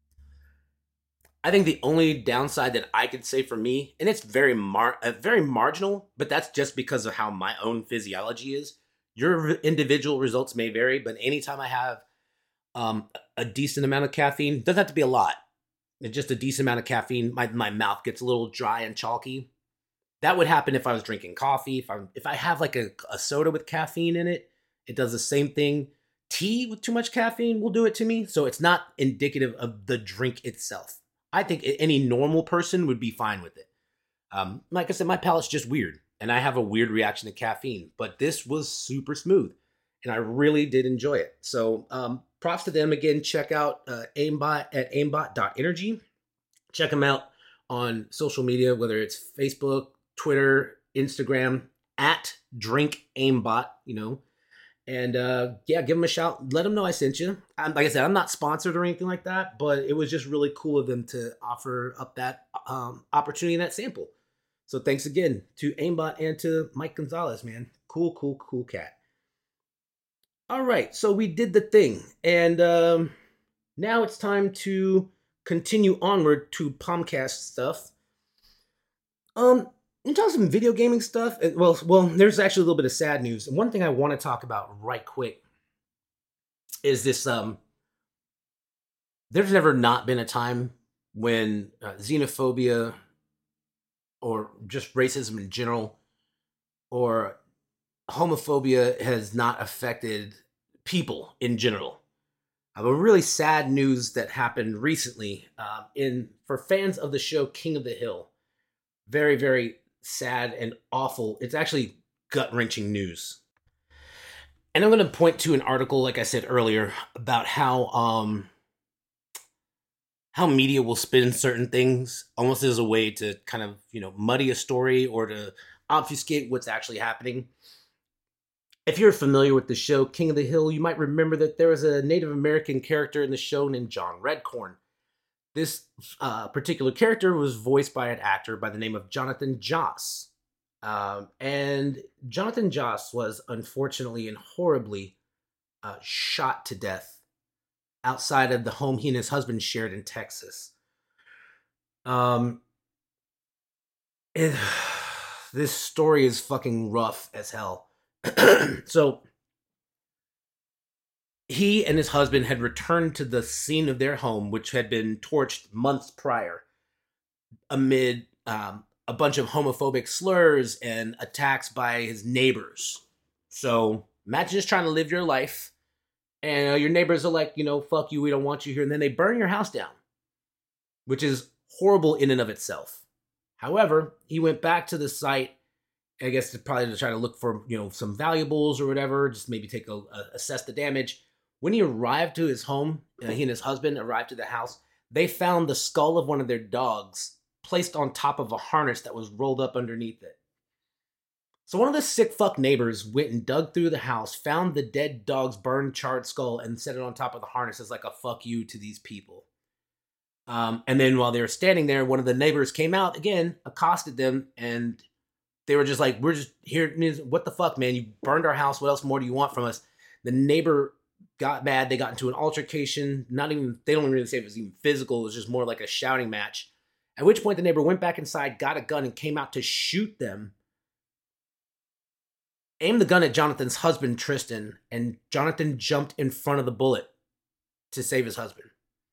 I think the only downside that I could say for me, and it's very mar- uh, very marginal, but that's just because of how my own physiology is. Your individual results may vary, but anytime I have um, a decent amount of caffeine, doesn't have to be a lot, it's just a decent amount of caffeine, my, my mouth gets a little dry and chalky. That would happen if I was drinking coffee. If I if I have like a, a soda with caffeine in it, it does the same thing. Tea with too much caffeine will do it to me. So it's not indicative of the drink itself. I think any normal person would be fine with it. Um, like I said, my palate's just weird, and I have a weird reaction to caffeine. But this was super smooth, and I really did enjoy it. So um, props to them again. Check out uh, aimbot at aimbot dot energy. Check them out on social media, whether it's Facebook, Twitter, Instagram, at Drink Aimbot, you know. And uh, yeah, give them a shout. Let them know I sent you. I'm, like I said, I'm not sponsored or anything like that, but it was just really cool of them to offer up that um, opportunity and that sample. So thanks again to Aimbot and to Mike Gonzalez, man. Cool, cool, cool cat. All right, so we did the thing. And um, now it's time to continue onward to Palmcast stuff. Um, you talk some video gaming stuff. Well, well, there's actually a little bit of sad news. And one thing I want to talk about right quick is this. Um, there's never not been a time when uh, xenophobia or just racism in general or homophobia has not affected people in general. Uh, but really sad news that happened recently uh, in for fans of the show King of the Hill. Very, very sad and awful. It's actually gut-wrenching news. And I'm going to point to an article, like I said earlier, about how um, how media will spin certain things almost as a way to kind of, you know, muddy a story or to obfuscate what's actually happening. If you're familiar with the show King of the Hill, you might remember that there was a Native American character in the show named John Redcorn. This uh, particular character was voiced by an actor by the name of Jonathan Joss. Um, and Jonathan Joss was unfortunately and horribly uh, shot to death outside of the home he and his husband shared in Texas. Um, it, this story is fucking rough as hell. So he and his husband had returned to the scene of their home, which had been torched months prior, amid um, a bunch of homophobic slurs and attacks by his neighbors. So imagine just trying to live your life, and uh, your neighbors are like, you know, fuck you, we don't want you here, and then they burn your house down, which is horrible in and of itself. However, he went back to the site, I guess to probably to try to look for, you know, some valuables or whatever, just maybe take a, a assess the damage. When he arrived to his home, uh, he and his husband arrived to the house, they found the skull of one of their dogs placed on top of a harness that was rolled up underneath it. So one of the sick fuck neighbors went and dug through the house, found the dead dog's burned, charred skull, and set it on top of the harness as like a fuck you to these people. Um, and then while they were standing there, one of the neighbors came out again, accosted them, and they were just like, we're just here. What the fuck, man? You burned our house. What else more do you want from us? The neighbor got mad. They got into an altercation. Not even, they don't really say it was even physical. It was just more like a shouting match. At which point the neighbor went back inside, got a gun, and came out to shoot them. Aimed the gun at Jonathan's husband, Tristan, and Jonathan jumped in front of the bullet to save his husband.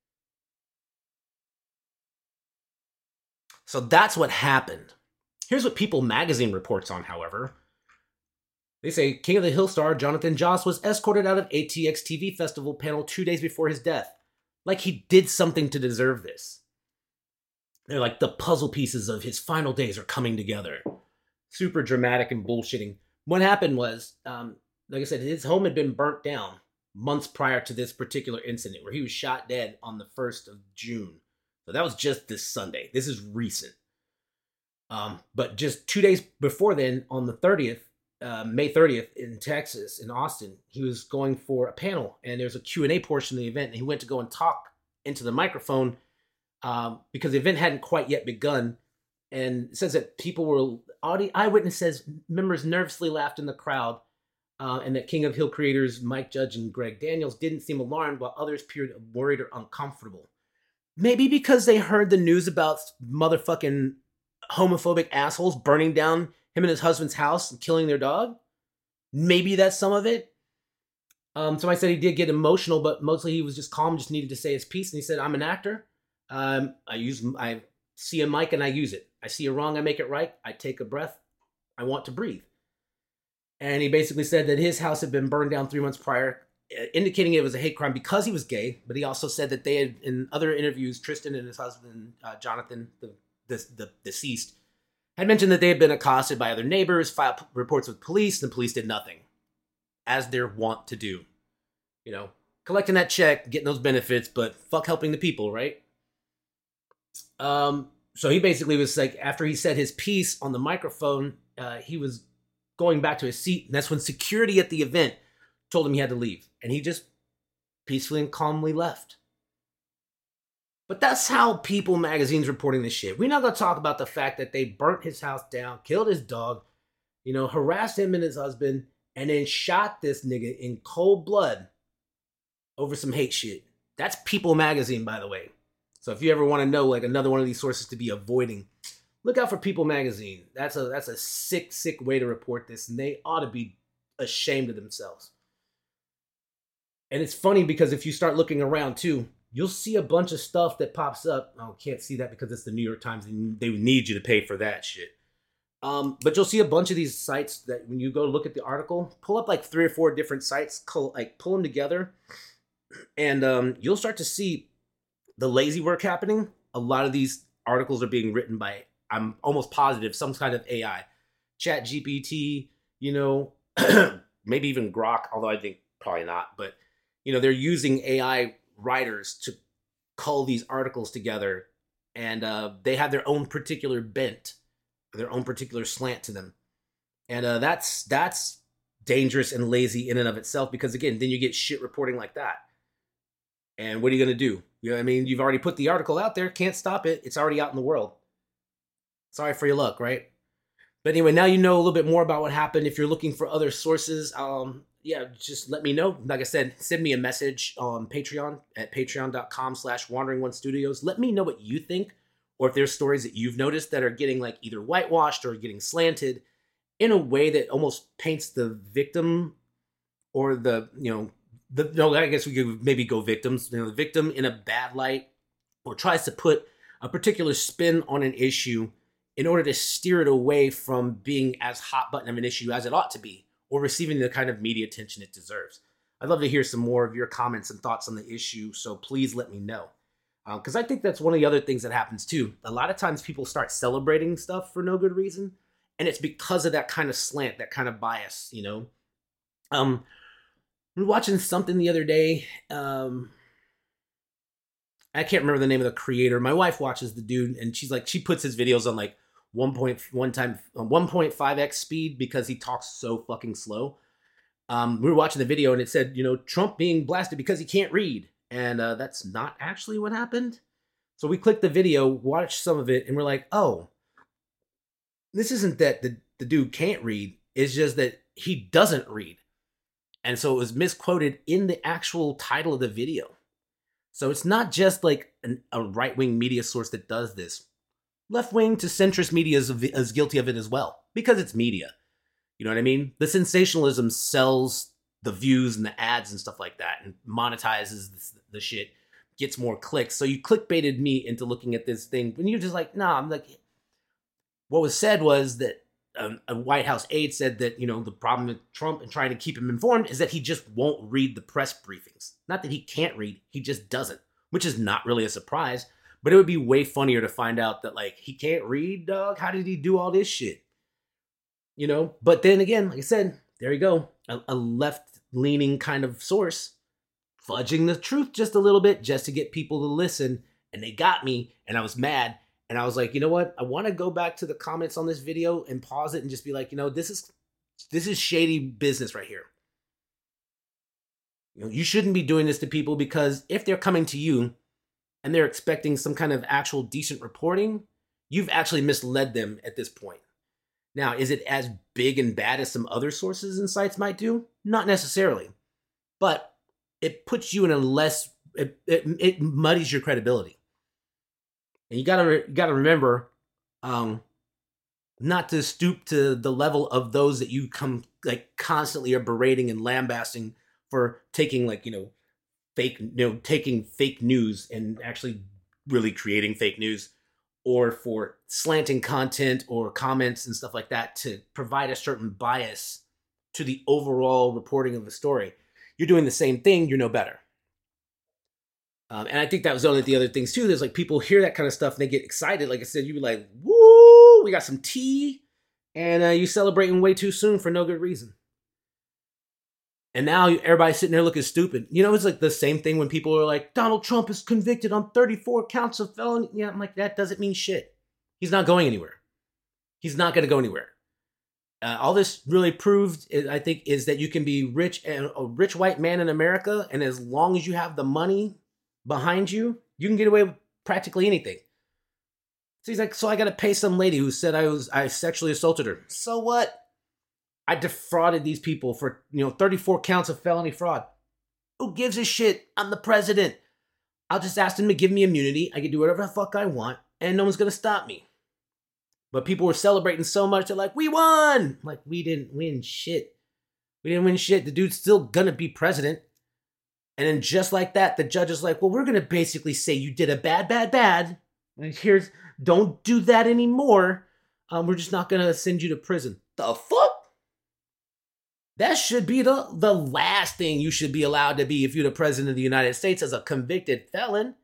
So that's what happened. Here's what People magazine reports on, however. They say King of the Hill star Jonathan Joss was escorted out of A T X T V Festival panel two days before his death. Like he did something to deserve this. They're like, the puzzle pieces of his final days are coming together. Super dramatic and bullshitting. What happened was, um, like I said, his home had been burnt down months prior to this particular incident where he was shot dead on the first of June. So that was just this Sunday. This is recent. Um, but just two days before then, on the thirtieth, uh, May thirtieth in Texas, in Austin, he was going for a panel, and there's a Q and A portion of the event, and he went to go and talk into the microphone um, because the event hadn't quite yet begun. And it says that people were, audi- eyewitness says, members nervously laughed in the crowd, uh, and that King of Hill creators Mike Judge and Greg Daniels didn't seem alarmed, while others appeared worried or uncomfortable. Maybe because they heard the news about motherfucking homophobic assholes burning down him and his husband's house and killing their dog. Maybe that's some of it. Um, somebody said he did get emotional, but mostly he was just calm, just needed to say his piece. And he said, I'm an actor. Um, I use, I see a mic and I use it. I see a wrong, I make it right. I take a breath. I want to breathe. And he basically said that his house had been burned down three months prior, indicating it was a hate crime because he was gay. But he also said that they had, in other interviews, Tristan and his husband, uh, Jonathan, the The, the deceased, had mentioned that they had been accosted by other neighbors, filed reports with police, and the police did nothing. as they're wont to do. You know, collecting that check, getting those benefits, but fuck helping the people, right? Um, so he basically was like, after he said his piece on the microphone, uh, he was going back to his seat, and that's when security at the event told him he had to leave, and he just peacefully and calmly left. But that's how People magazine's reporting this shit. We're not gonna talk about the fact that they burnt his house down, killed his dog, you know, harassed him and his husband, and then shot this nigga in cold blood over some hate shit. That's People magazine, by the way. So if you ever want to know like another one of these sources to be avoiding, look out for People magazine. That's a that's a sick, sick way to report this, and they ought to be ashamed of themselves. And it's funny because if you start looking around too, you'll see a bunch of stuff that pops up. Oh, can't see that because it's the New York Times and they would need you to pay for that shit. Um, but you'll see a bunch of these sites that when you go look at the article, pull up like three or four different sites, like pull them together, and um, you'll start to see the lazy work happening. A lot of these articles are being written by, I'm almost positive, some kind of A I. Chat G P T, you know, maybe even Grok, although I think probably not. But, you know, they're using A I writers to cull these articles together, and uh, they have their own particular bent, their own particular slant to them. And uh, that's that's dangerous and lazy in and of itself, because again, then you get shit reporting like that. And what are you going to do? You know what I mean? You've already put the article out there. Can't stop it. It's already out in the world. Sorry for your luck, right? But anyway, now you know a little bit more about what happened. If you're looking for other sources, um, yeah, just let me know. Like I said, send me a message on Patreon at patreon.com slash wandering one studios. Let me know what you think, or if there's stories that you've noticed that are getting like either whitewashed or getting slanted in a way that almost paints the victim or the, you know, the, no, I guess we could maybe go victims, you know, the victim in a bad light, or tries to put a particular spin on an issue in order to steer it away from being as hot button of an issue as it ought to be, or receiving the kind of media attention it deserves. I'd love to hear some more of your comments and thoughts on the issue, so please let me know. Because uh, I think that's one of the other things that happens too. A lot of times people start celebrating stuff for no good reason, and it's because of that kind of slant, that kind of bias, you know? Um, I was watching something the other day. Um, I can't remember the name of the creator. My wife watches the dude, and she's like, she puts his videos on like one point one time, one point five x speed because he talks so fucking slow. Um, we were watching the video, and it said, you know, Trump being blasted because he can't read. And uh, that's not actually what happened. So we clicked the video, watched some of it, and we're like, oh, this isn't that the, the dude can't read. It's just that he doesn't read. And so it was misquoted in the actual title of the video. So it's not just like an, a right-wing media source that does this. Left-wing to centrist media is, is guilty of it as well, because it's media. You know what I mean? The sensationalism sells the views and the ads and stuff like that, and monetizes the, the shit, gets more clicks. So you clickbaited me into looking at this thing when you're just like, nah, I'm like, what was said was that um, a White House aide said that, you know, the problem with Trump and trying to keep him informed is that he just won't read the press briefings. Not that he can't read, he just doesn't, which is not really a surprise, but it would be way funnier to find out that, like, he can't read, dog? How did he do all this shit? You know? But then again, like I said, there you go. A, a left-leaning kind of source fudging the truth just a little bit just to get people to listen. And they got me, and I was mad. And I was like, you know what? I want to go back to the comments on this video and pause it and just be like, you know, this is this is shady business right here. You know, you shouldn't be doing this to people, because if they're coming to you and they're expecting some kind of actual decent reporting, you've actually misled them at this point. Now, is it as big and bad as some other sources and sites might do? Not necessarily. But it puts you in a less, it, it, it muddies your credibility. And you gotta re- you gotta remember, um, not to stoop to the level of those that you come like constantly are berating and lambasting for taking like you know fake you know taking fake news and actually really creating fake news, or for slanting content or comments and stuff like that to provide a certain bias to the overall reporting of the story. You're doing the same thing. You're no better. Um, and I think that was one of the other things too. There's like people hear that kind of stuff and they get excited. Like I said, you'd be like, woo, we got some tea. And uh, you celebrating way too soon for no good reason. And now everybody's sitting there looking stupid. You know, it's like the same thing when people are like, Donald Trump is convicted on thirty-four counts of felony. Yeah, I'm like, that doesn't mean shit. He's not going anywhere. He's not going to go anywhere. Uh, all this really proved, I think, is that you can be rich and a rich white man in America, and as long as you have the money behind you, you can get away with practically anything. So he's like, so I got to pay some lady who said I was I sexually assaulted her. So what? I defrauded these people for, you know, thirty-four counts of felony fraud. Who gives a shit? I'm the president. I'll just ask them to give me immunity. I can do whatever the fuck I want, and no one's going to stop me. But people were celebrating so much, they're like, we won! I'm like, we didn't win shit. We didn't win shit. The dude's still going to be president. And then just like that, the judge is like, well, we're going to basically say you did a bad, bad, bad. And here's, don't do that anymore. Um, we're just not going to send you to prison. The fuck? That should be the, the last thing you should be allowed to be if you're the president of the United States as a convicted felon.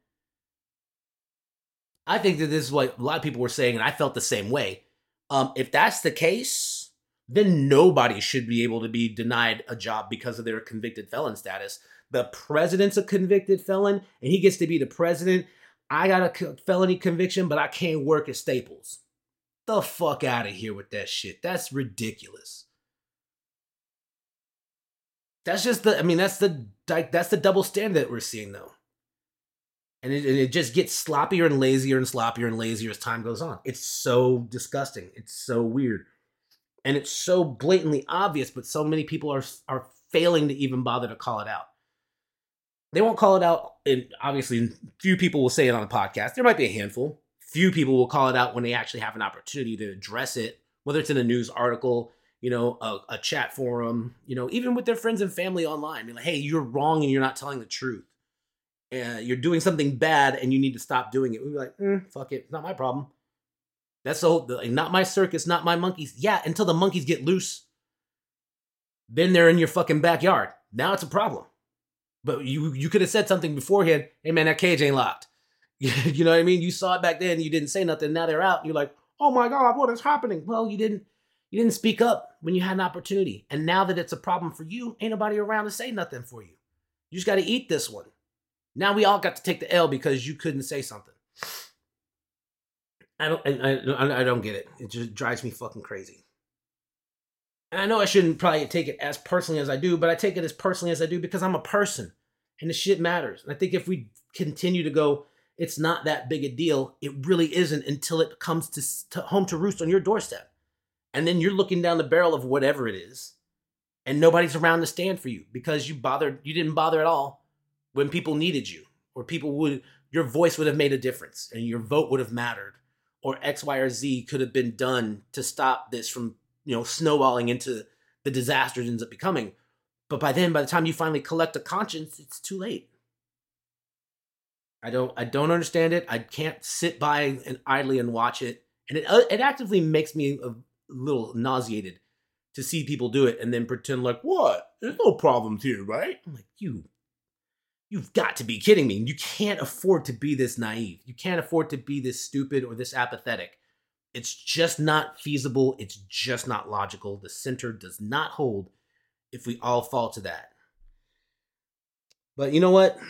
I think that this is what a lot of people were saying, and I felt the same way. Um, if that's the case, then nobody should be able to be denied a job because of their convicted felon status. The president's a convicted felon, and he gets to be the president. I got a felony conviction, but I can't work at Staples. The fuck out of here with that shit. That's ridiculous. That's just the, I mean, that's the, like, that's the double standard that we're seeing, though. And it, and it just gets sloppier and lazier and sloppier and lazier as time goes on. It's so disgusting. It's so weird. And it's so blatantly obvious, but so many people are, are failing to even bother to call it out. They won't call it out, and obviously, few people will say it on a podcast. There might be a handful. Few people will call it out when they actually have an opportunity to address it, whether it's in a news article, you know, a, a chat forum, you know, even with their friends and family online. I mean, like, hey, you're wrong and you're not telling the truth. Uh, you're doing something bad and you need to stop doing it. We'd be like, mm, fuck it, not my problem. That's the whole, like, not my circus, not my monkeys. Yeah, until the monkeys get loose. Then they're in your fucking backyard. Now it's a problem. But you you could have said something beforehand. Hey man, that cage ain't locked. You know what I mean? You saw it back then. You didn't say nothing. Now they're out. And you're like, oh my God, what is happening? Well, you didn't. You didn't speak up when you had an opportunity. And now that it's a problem for you, ain't nobody around to say nothing for you. You just got to eat this one. Now we all got to take the L because you couldn't say something. I don't, I, I, I don't get it. It just drives me fucking crazy. And I know I shouldn't probably take it as personally as I do, but I take it as personally as I do because I'm a person and the shit matters. And I think if we continue to go, it's not that big a deal, it really isn't until it comes to, to home to roost on your doorstep. And then you're looking down the barrel of whatever it is, and nobody's around to stand for you because you bothered, you didn't bother at all when people needed you, or people would, your voice would have made a difference and your vote would have mattered, or X, Y, or Z could have been done to stop this from, you know, snowballing into the disaster it ends up becoming. But by then, by the time you finally collect a conscience, it's too late. I don't, I don't understand it. I can't sit by and idly and watch it. And it, it actively makes me a little nauseated to see people do it and then pretend like, what? There's no problems here, right? I'm like, you, you've got to be kidding me. You can't afford to be this naive. You can't afford to be this stupid or this apathetic. It's just not feasible. It's just not logical. The center does not hold if we all fall to that. But you know what?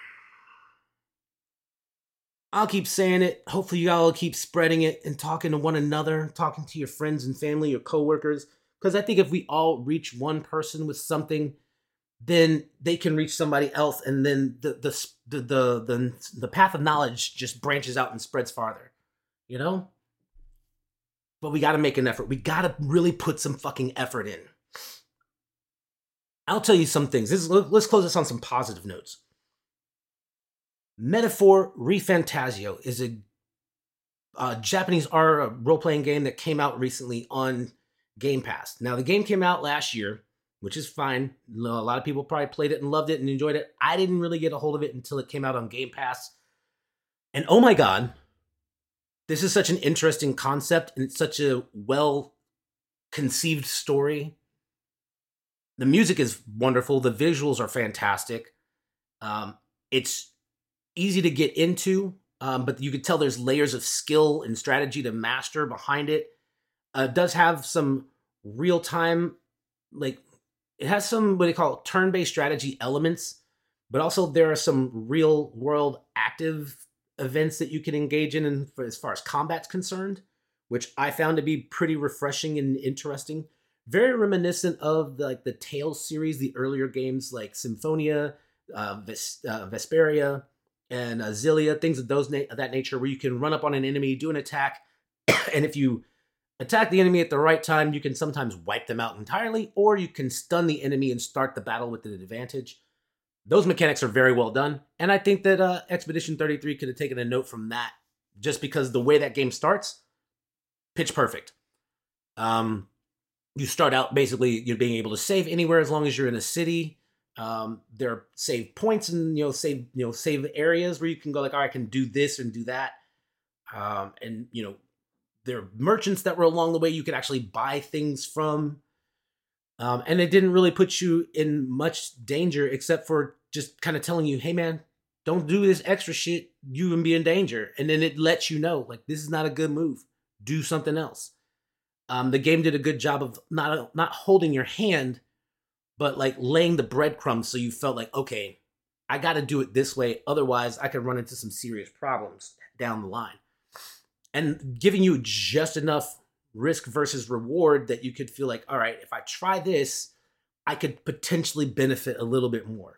I'll keep saying it. Hopefully you all keep spreading it and talking to one another, talking to your friends and family, your coworkers. Because I think if we all reach one person with something, then they can reach somebody else. And then the the the the, the, the path of knowledge just branches out and spreads farther. You know? But we got to make an effort. We got to really put some fucking effort in. I'll tell you some things. This is, let's close this on some positive notes. Metaphor ReFantazio is a, a Japanese R uh, role-playing game that came out recently on Game Pass. Now, the game came out last year, which is fine. A lot of people probably played it and loved it and enjoyed it. I didn't really get a hold of it until it came out on Game Pass. And oh my God, this is such an interesting concept and it's such a well-conceived story. The music is wonderful. The visuals are fantastic. Um, it's easy to get into, um, but you could tell there's layers of skill and strategy to master behind it. Uh, it does have some real-time, like, it has some what they call turn-based strategy elements, but also there are some real-world active events that you can engage in, and for, as far as combat's concerned, which I found to be pretty refreshing and interesting. Very reminiscent of the, like the Tales series, the earlier games like Symphonia, uh, Ves- uh, Vesperia, and uh, Zillia, things of those na- of that nature, where you can run up on an enemy, do an attack, and if you attack the enemy at the right time, you can sometimes wipe them out entirely, or you can stun the enemy and start the battle with an advantage. Those mechanics are very well done, and I think that uh, Expedition thirty-three could have taken a note from that, just because the way that game starts, pitch perfect. Um, you start out basically you're being able to save anywhere as long as you're in a city. Um, there are save points and you know save you know save areas where you can go like, all right, I can do this and do that. Um, and you know there are merchants that were along the way you could actually buy things from. Um, and it didn't really put you in much danger except for just kind of telling you, hey man, don't do this extra shit. You can be in danger. And then it lets you know, like, this is not a good move. Do something else. Um, the game did a good job of not not holding your hand, but like laying the breadcrumbs so you felt like, okay, I got to do it this way. Otherwise, I could run into some serious problems down the line. And giving you just enough risk versus reward that you could feel like, all right, if I try this, I could potentially benefit a little bit more.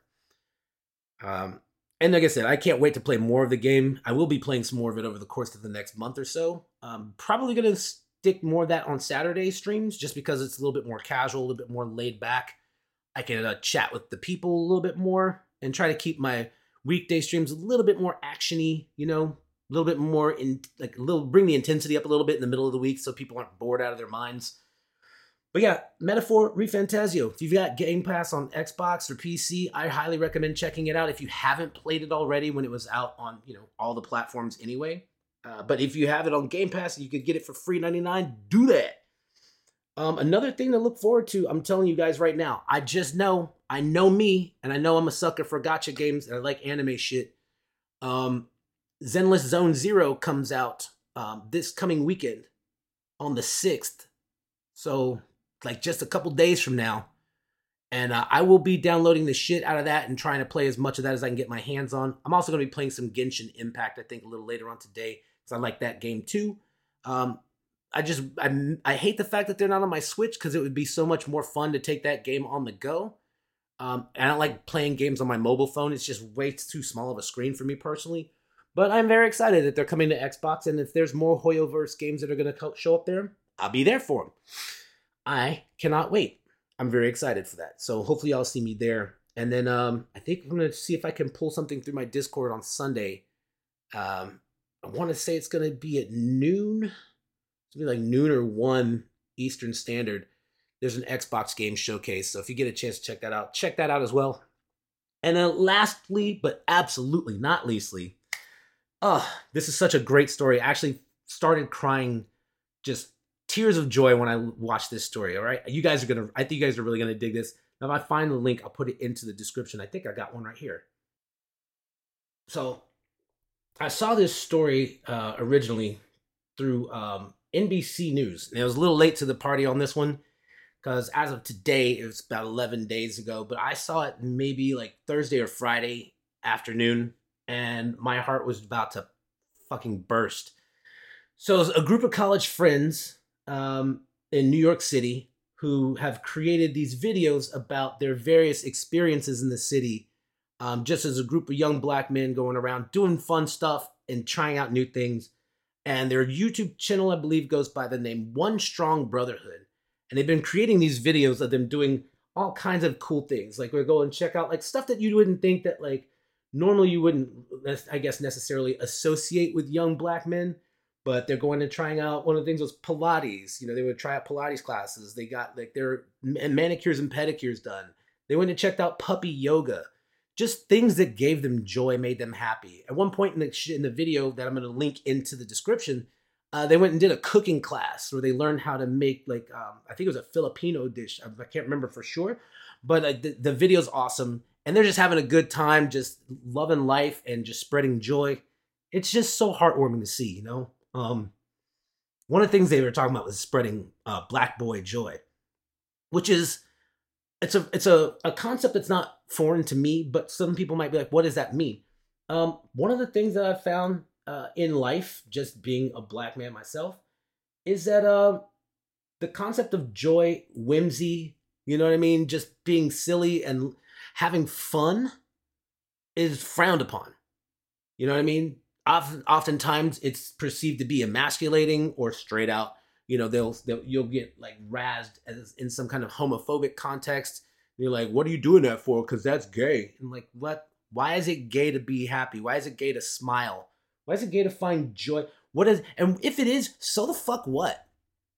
Um, and like I said, I can't wait to play more of the game. I will be playing some more of it over the course of the next month or so. Um, probably going to stick more of that on Saturday streams just because it's a little bit more casual, a little bit more laid back. I can uh, chat with the people a little bit more and try to keep my weekday streams a little bit more actiony, you know, a little bit more in like a little bring the intensity up a little bit in the middle of the week so people aren't bored out of their minds. But yeah, Metaphor ReFantazio. If you've got Game Pass on Xbox or P C, I highly recommend checking it out. If you haven't played it already when it was out on, you know, all the platforms anyway. Uh, but if you have it on Game Pass and you could get it for free ninety-nine, do that. Um, another thing to look forward to, I'm telling you guys right now, I just know, I know me, and I know I'm a sucker for gacha games, and I like anime shit. Um, Zenless Zone Zero comes out um, this coming weekend on the sixth. So, like just a couple days from now. And uh, I will be downloading the shit out of that and trying to play as much of that as I can get my hands on. I'm also going to be playing some Genshin Impact, I think, a little later on today, because I like that game too. Um, I just, I, I hate the fact that they're not on my Switch, because it would be so much more fun to take that game on the go. Um, I don't like playing games on my mobile phone. It's just way too small of a screen for me personally. But I'm very excited that they're coming to Xbox, and if there's more Hoyoverse games that are going to show up there, I'll be there for them. I cannot wait. I'm very excited for that. So hopefully y'all see me there. And then um, I think I'm going to see if I can pull something through my Discord on Sunday. Um, I want to say it's going to be at noon. It's going to be like noon or one Eastern Standard. There's an Xbox game showcase. So if you get a chance to check that out, check that out as well. And then lastly, but absolutely not leastly, oh, this is such a great story. I actually started crying just tears of joy when I watched this story, all right? You guys are going to, I think you guys are really going to dig this. Now, if I find the link, I'll put it into the description. I think I got one right here. So, I saw this story uh, originally through um, N B C News. And it was a little late to the party on this one, because as of today, it was about eleven days ago. But I saw it maybe like Thursday or Friday afternoon, and my heart was about to fucking burst. So, it was a group of college friends um, in New York City who have created these videos about their various experiences in the city, um, just as a group of young black men going around doing fun stuff and trying out new things. And their YouTube channel, I believe, goes by the name One Strong Brotherhood. And they've been creating these videos of them doing all kinds of cool things. Like, we go and check out like stuff that you wouldn't think that like normally you wouldn't, I guess, necessarily associate with young black men. But they're going and trying out, one of the things was Pilates. You know, they would try out Pilates classes. They got like their manicures and pedicures done. They went and checked out puppy yoga. Just things that gave them joy, made them happy. At one point in the, in the video that I'm going to link into the description, uh, they went and did a cooking class where they learned how to make like, um, I think it was a Filipino dish. I, I can't remember for sure. But uh, the, the video's awesome. And they're just having a good time, just loving life and just spreading joy. It's just so heartwarming to see, you know? Um, one of the things they were talking about was spreading uh, black boy joy, which is it's a it's a, a concept that's not foreign to me, but some people might be like, what does that mean? Um, one of the things that I've found uh, in life, just being a black man myself, is that uh, the concept of joy, whimsy, you know what I mean, just being silly and having fun is frowned upon. You know what I mean? Often, oftentimes it's perceived to be emasculating or straight out. You know, they'll, they'll you'll get like razzed as in some kind of homophobic context. You're like, what are you doing that for? Because that's gay. And like, what? Why is it gay to be happy? Why is it gay to smile? Why is it gay to find joy? What is? And if it is, so the fuck what?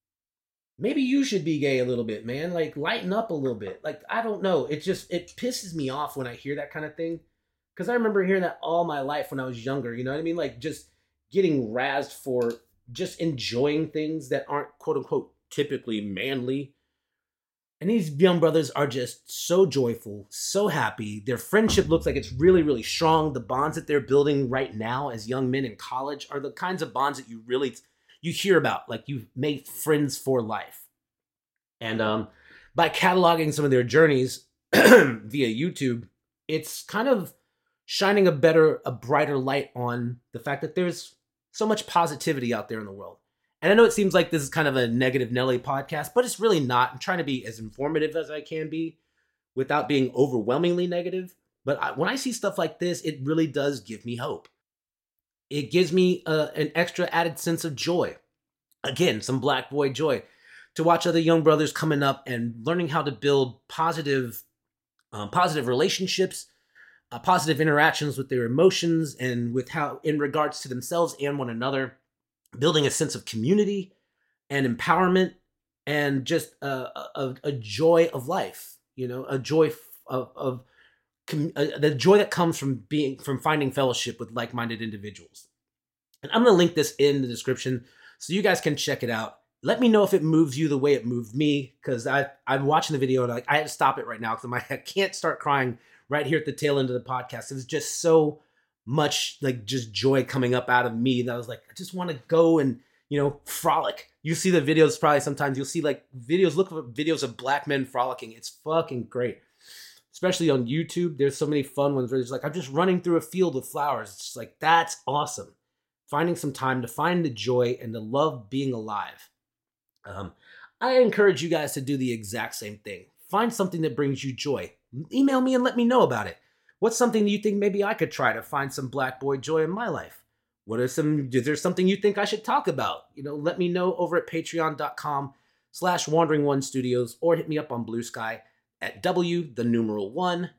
Maybe you should be gay a little bit, man. Like, lighten up a little bit. Like, I don't know. It just it pisses me off when I hear that kind of thing. Because I remember hearing that all my life when I was younger. You know what I mean? Like, just getting razzed for just enjoying things that aren't quote unquote typically manly. And these young brothers are just so joyful, so happy. Their friendship looks like it's really, really strong. The bonds that they're building right now as young men in college are the kinds of bonds that you really you hear about. Like, you've made friends for life. And um, by cataloging some of their journeys via YouTube, it's kind of shining a better, a brighter light on the fact that there's so much positivity out there in the world. And I know it seems like this is kind of a negative Nelly podcast, but it's really not. I'm trying to be as informative as I can be without being overwhelmingly negative. But I, when I see stuff like this, it really does give me hope. It gives me uh, an extra added sense of joy. Again, some black boy joy to watch other young brothers coming up and learning how to build positive, um, positive relationships, uh, positive interactions with their emotions and with how, in regards to themselves and one another, building a sense of community and empowerment and just a, a, a joy of life, you know, a joy of, of com- uh, the joy that comes from being, from finding fellowship with like-minded individuals. And I'm going to link this in the description so you guys can check it out. Let me know if it moves you the way it moved me, because I I'm watching the video and I, I had to stop it right now because I can't start crying right here at the tail end of the podcast. It was just so much like just joy coming up out of me that I was like, I just want to go and, you know, frolic. You see the videos probably sometimes you'll see like videos, look for videos of black men frolicking. It's fucking great. Especially on YouTube. There's so many fun ones where it's like, I'm just running through a field of flowers. It's just like, that's awesome. Finding some time to find the joy and to love being alive. Um, I encourage you guys to do the exact same thing. Find something that brings you joy. Email me and let me know about it. What's something you think maybe I could try to find some black boy joy in my life? What are some, is there something you think I should talk about? You know, let me know over at patreon.com slash wandering one studios or hit me up on Blue Sky at w, the numeral one,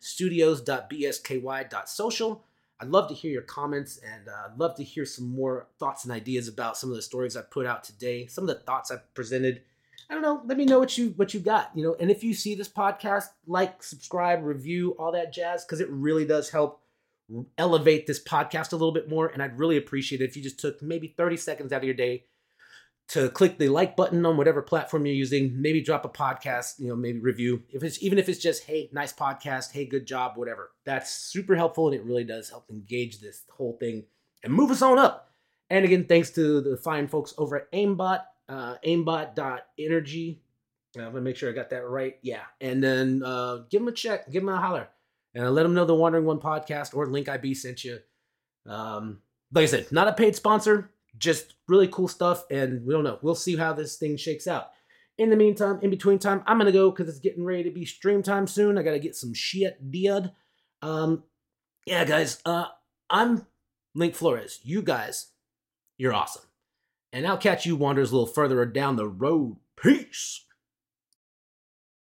studios.bsky.social. I'd love to hear your comments and uh, I'd love to hear some more thoughts and ideas about some of the stories I put out today, some of the thoughts I presented. I don't know. Let me know what you what you got, you know. And if you see this podcast, like, subscribe, review, all that jazz, because it really does help elevate this podcast a little bit more. And I'd really appreciate it if you just took maybe thirty seconds out of your day to click the like button on whatever platform you're using. Maybe drop a podcast, you know, maybe review. If it's even if it's just, hey, nice podcast, hey, good job, whatever. That's super helpful, and it really does help engage this whole thing and move us on up. And again, thanks to the fine folks over at Aimbot. Uh, aimbot dot energy. I'm going to make sure I got that right. Yeah. And then uh, give them a check. Give them a holler. And uh, let them know the Wandering One podcast or Link I B sent you. Um, like I said, not a paid sponsor. Just really cool stuff. And we don't know. We'll see how this thing shakes out. In the meantime, in between time, I'm going to go because it's getting ready to be stream time soon. I got to get some shit did. Um, yeah, guys. Uh, I'm Link Flores. You guys, you're awesome. And I'll catch you wanderers a little further down the road. Peace.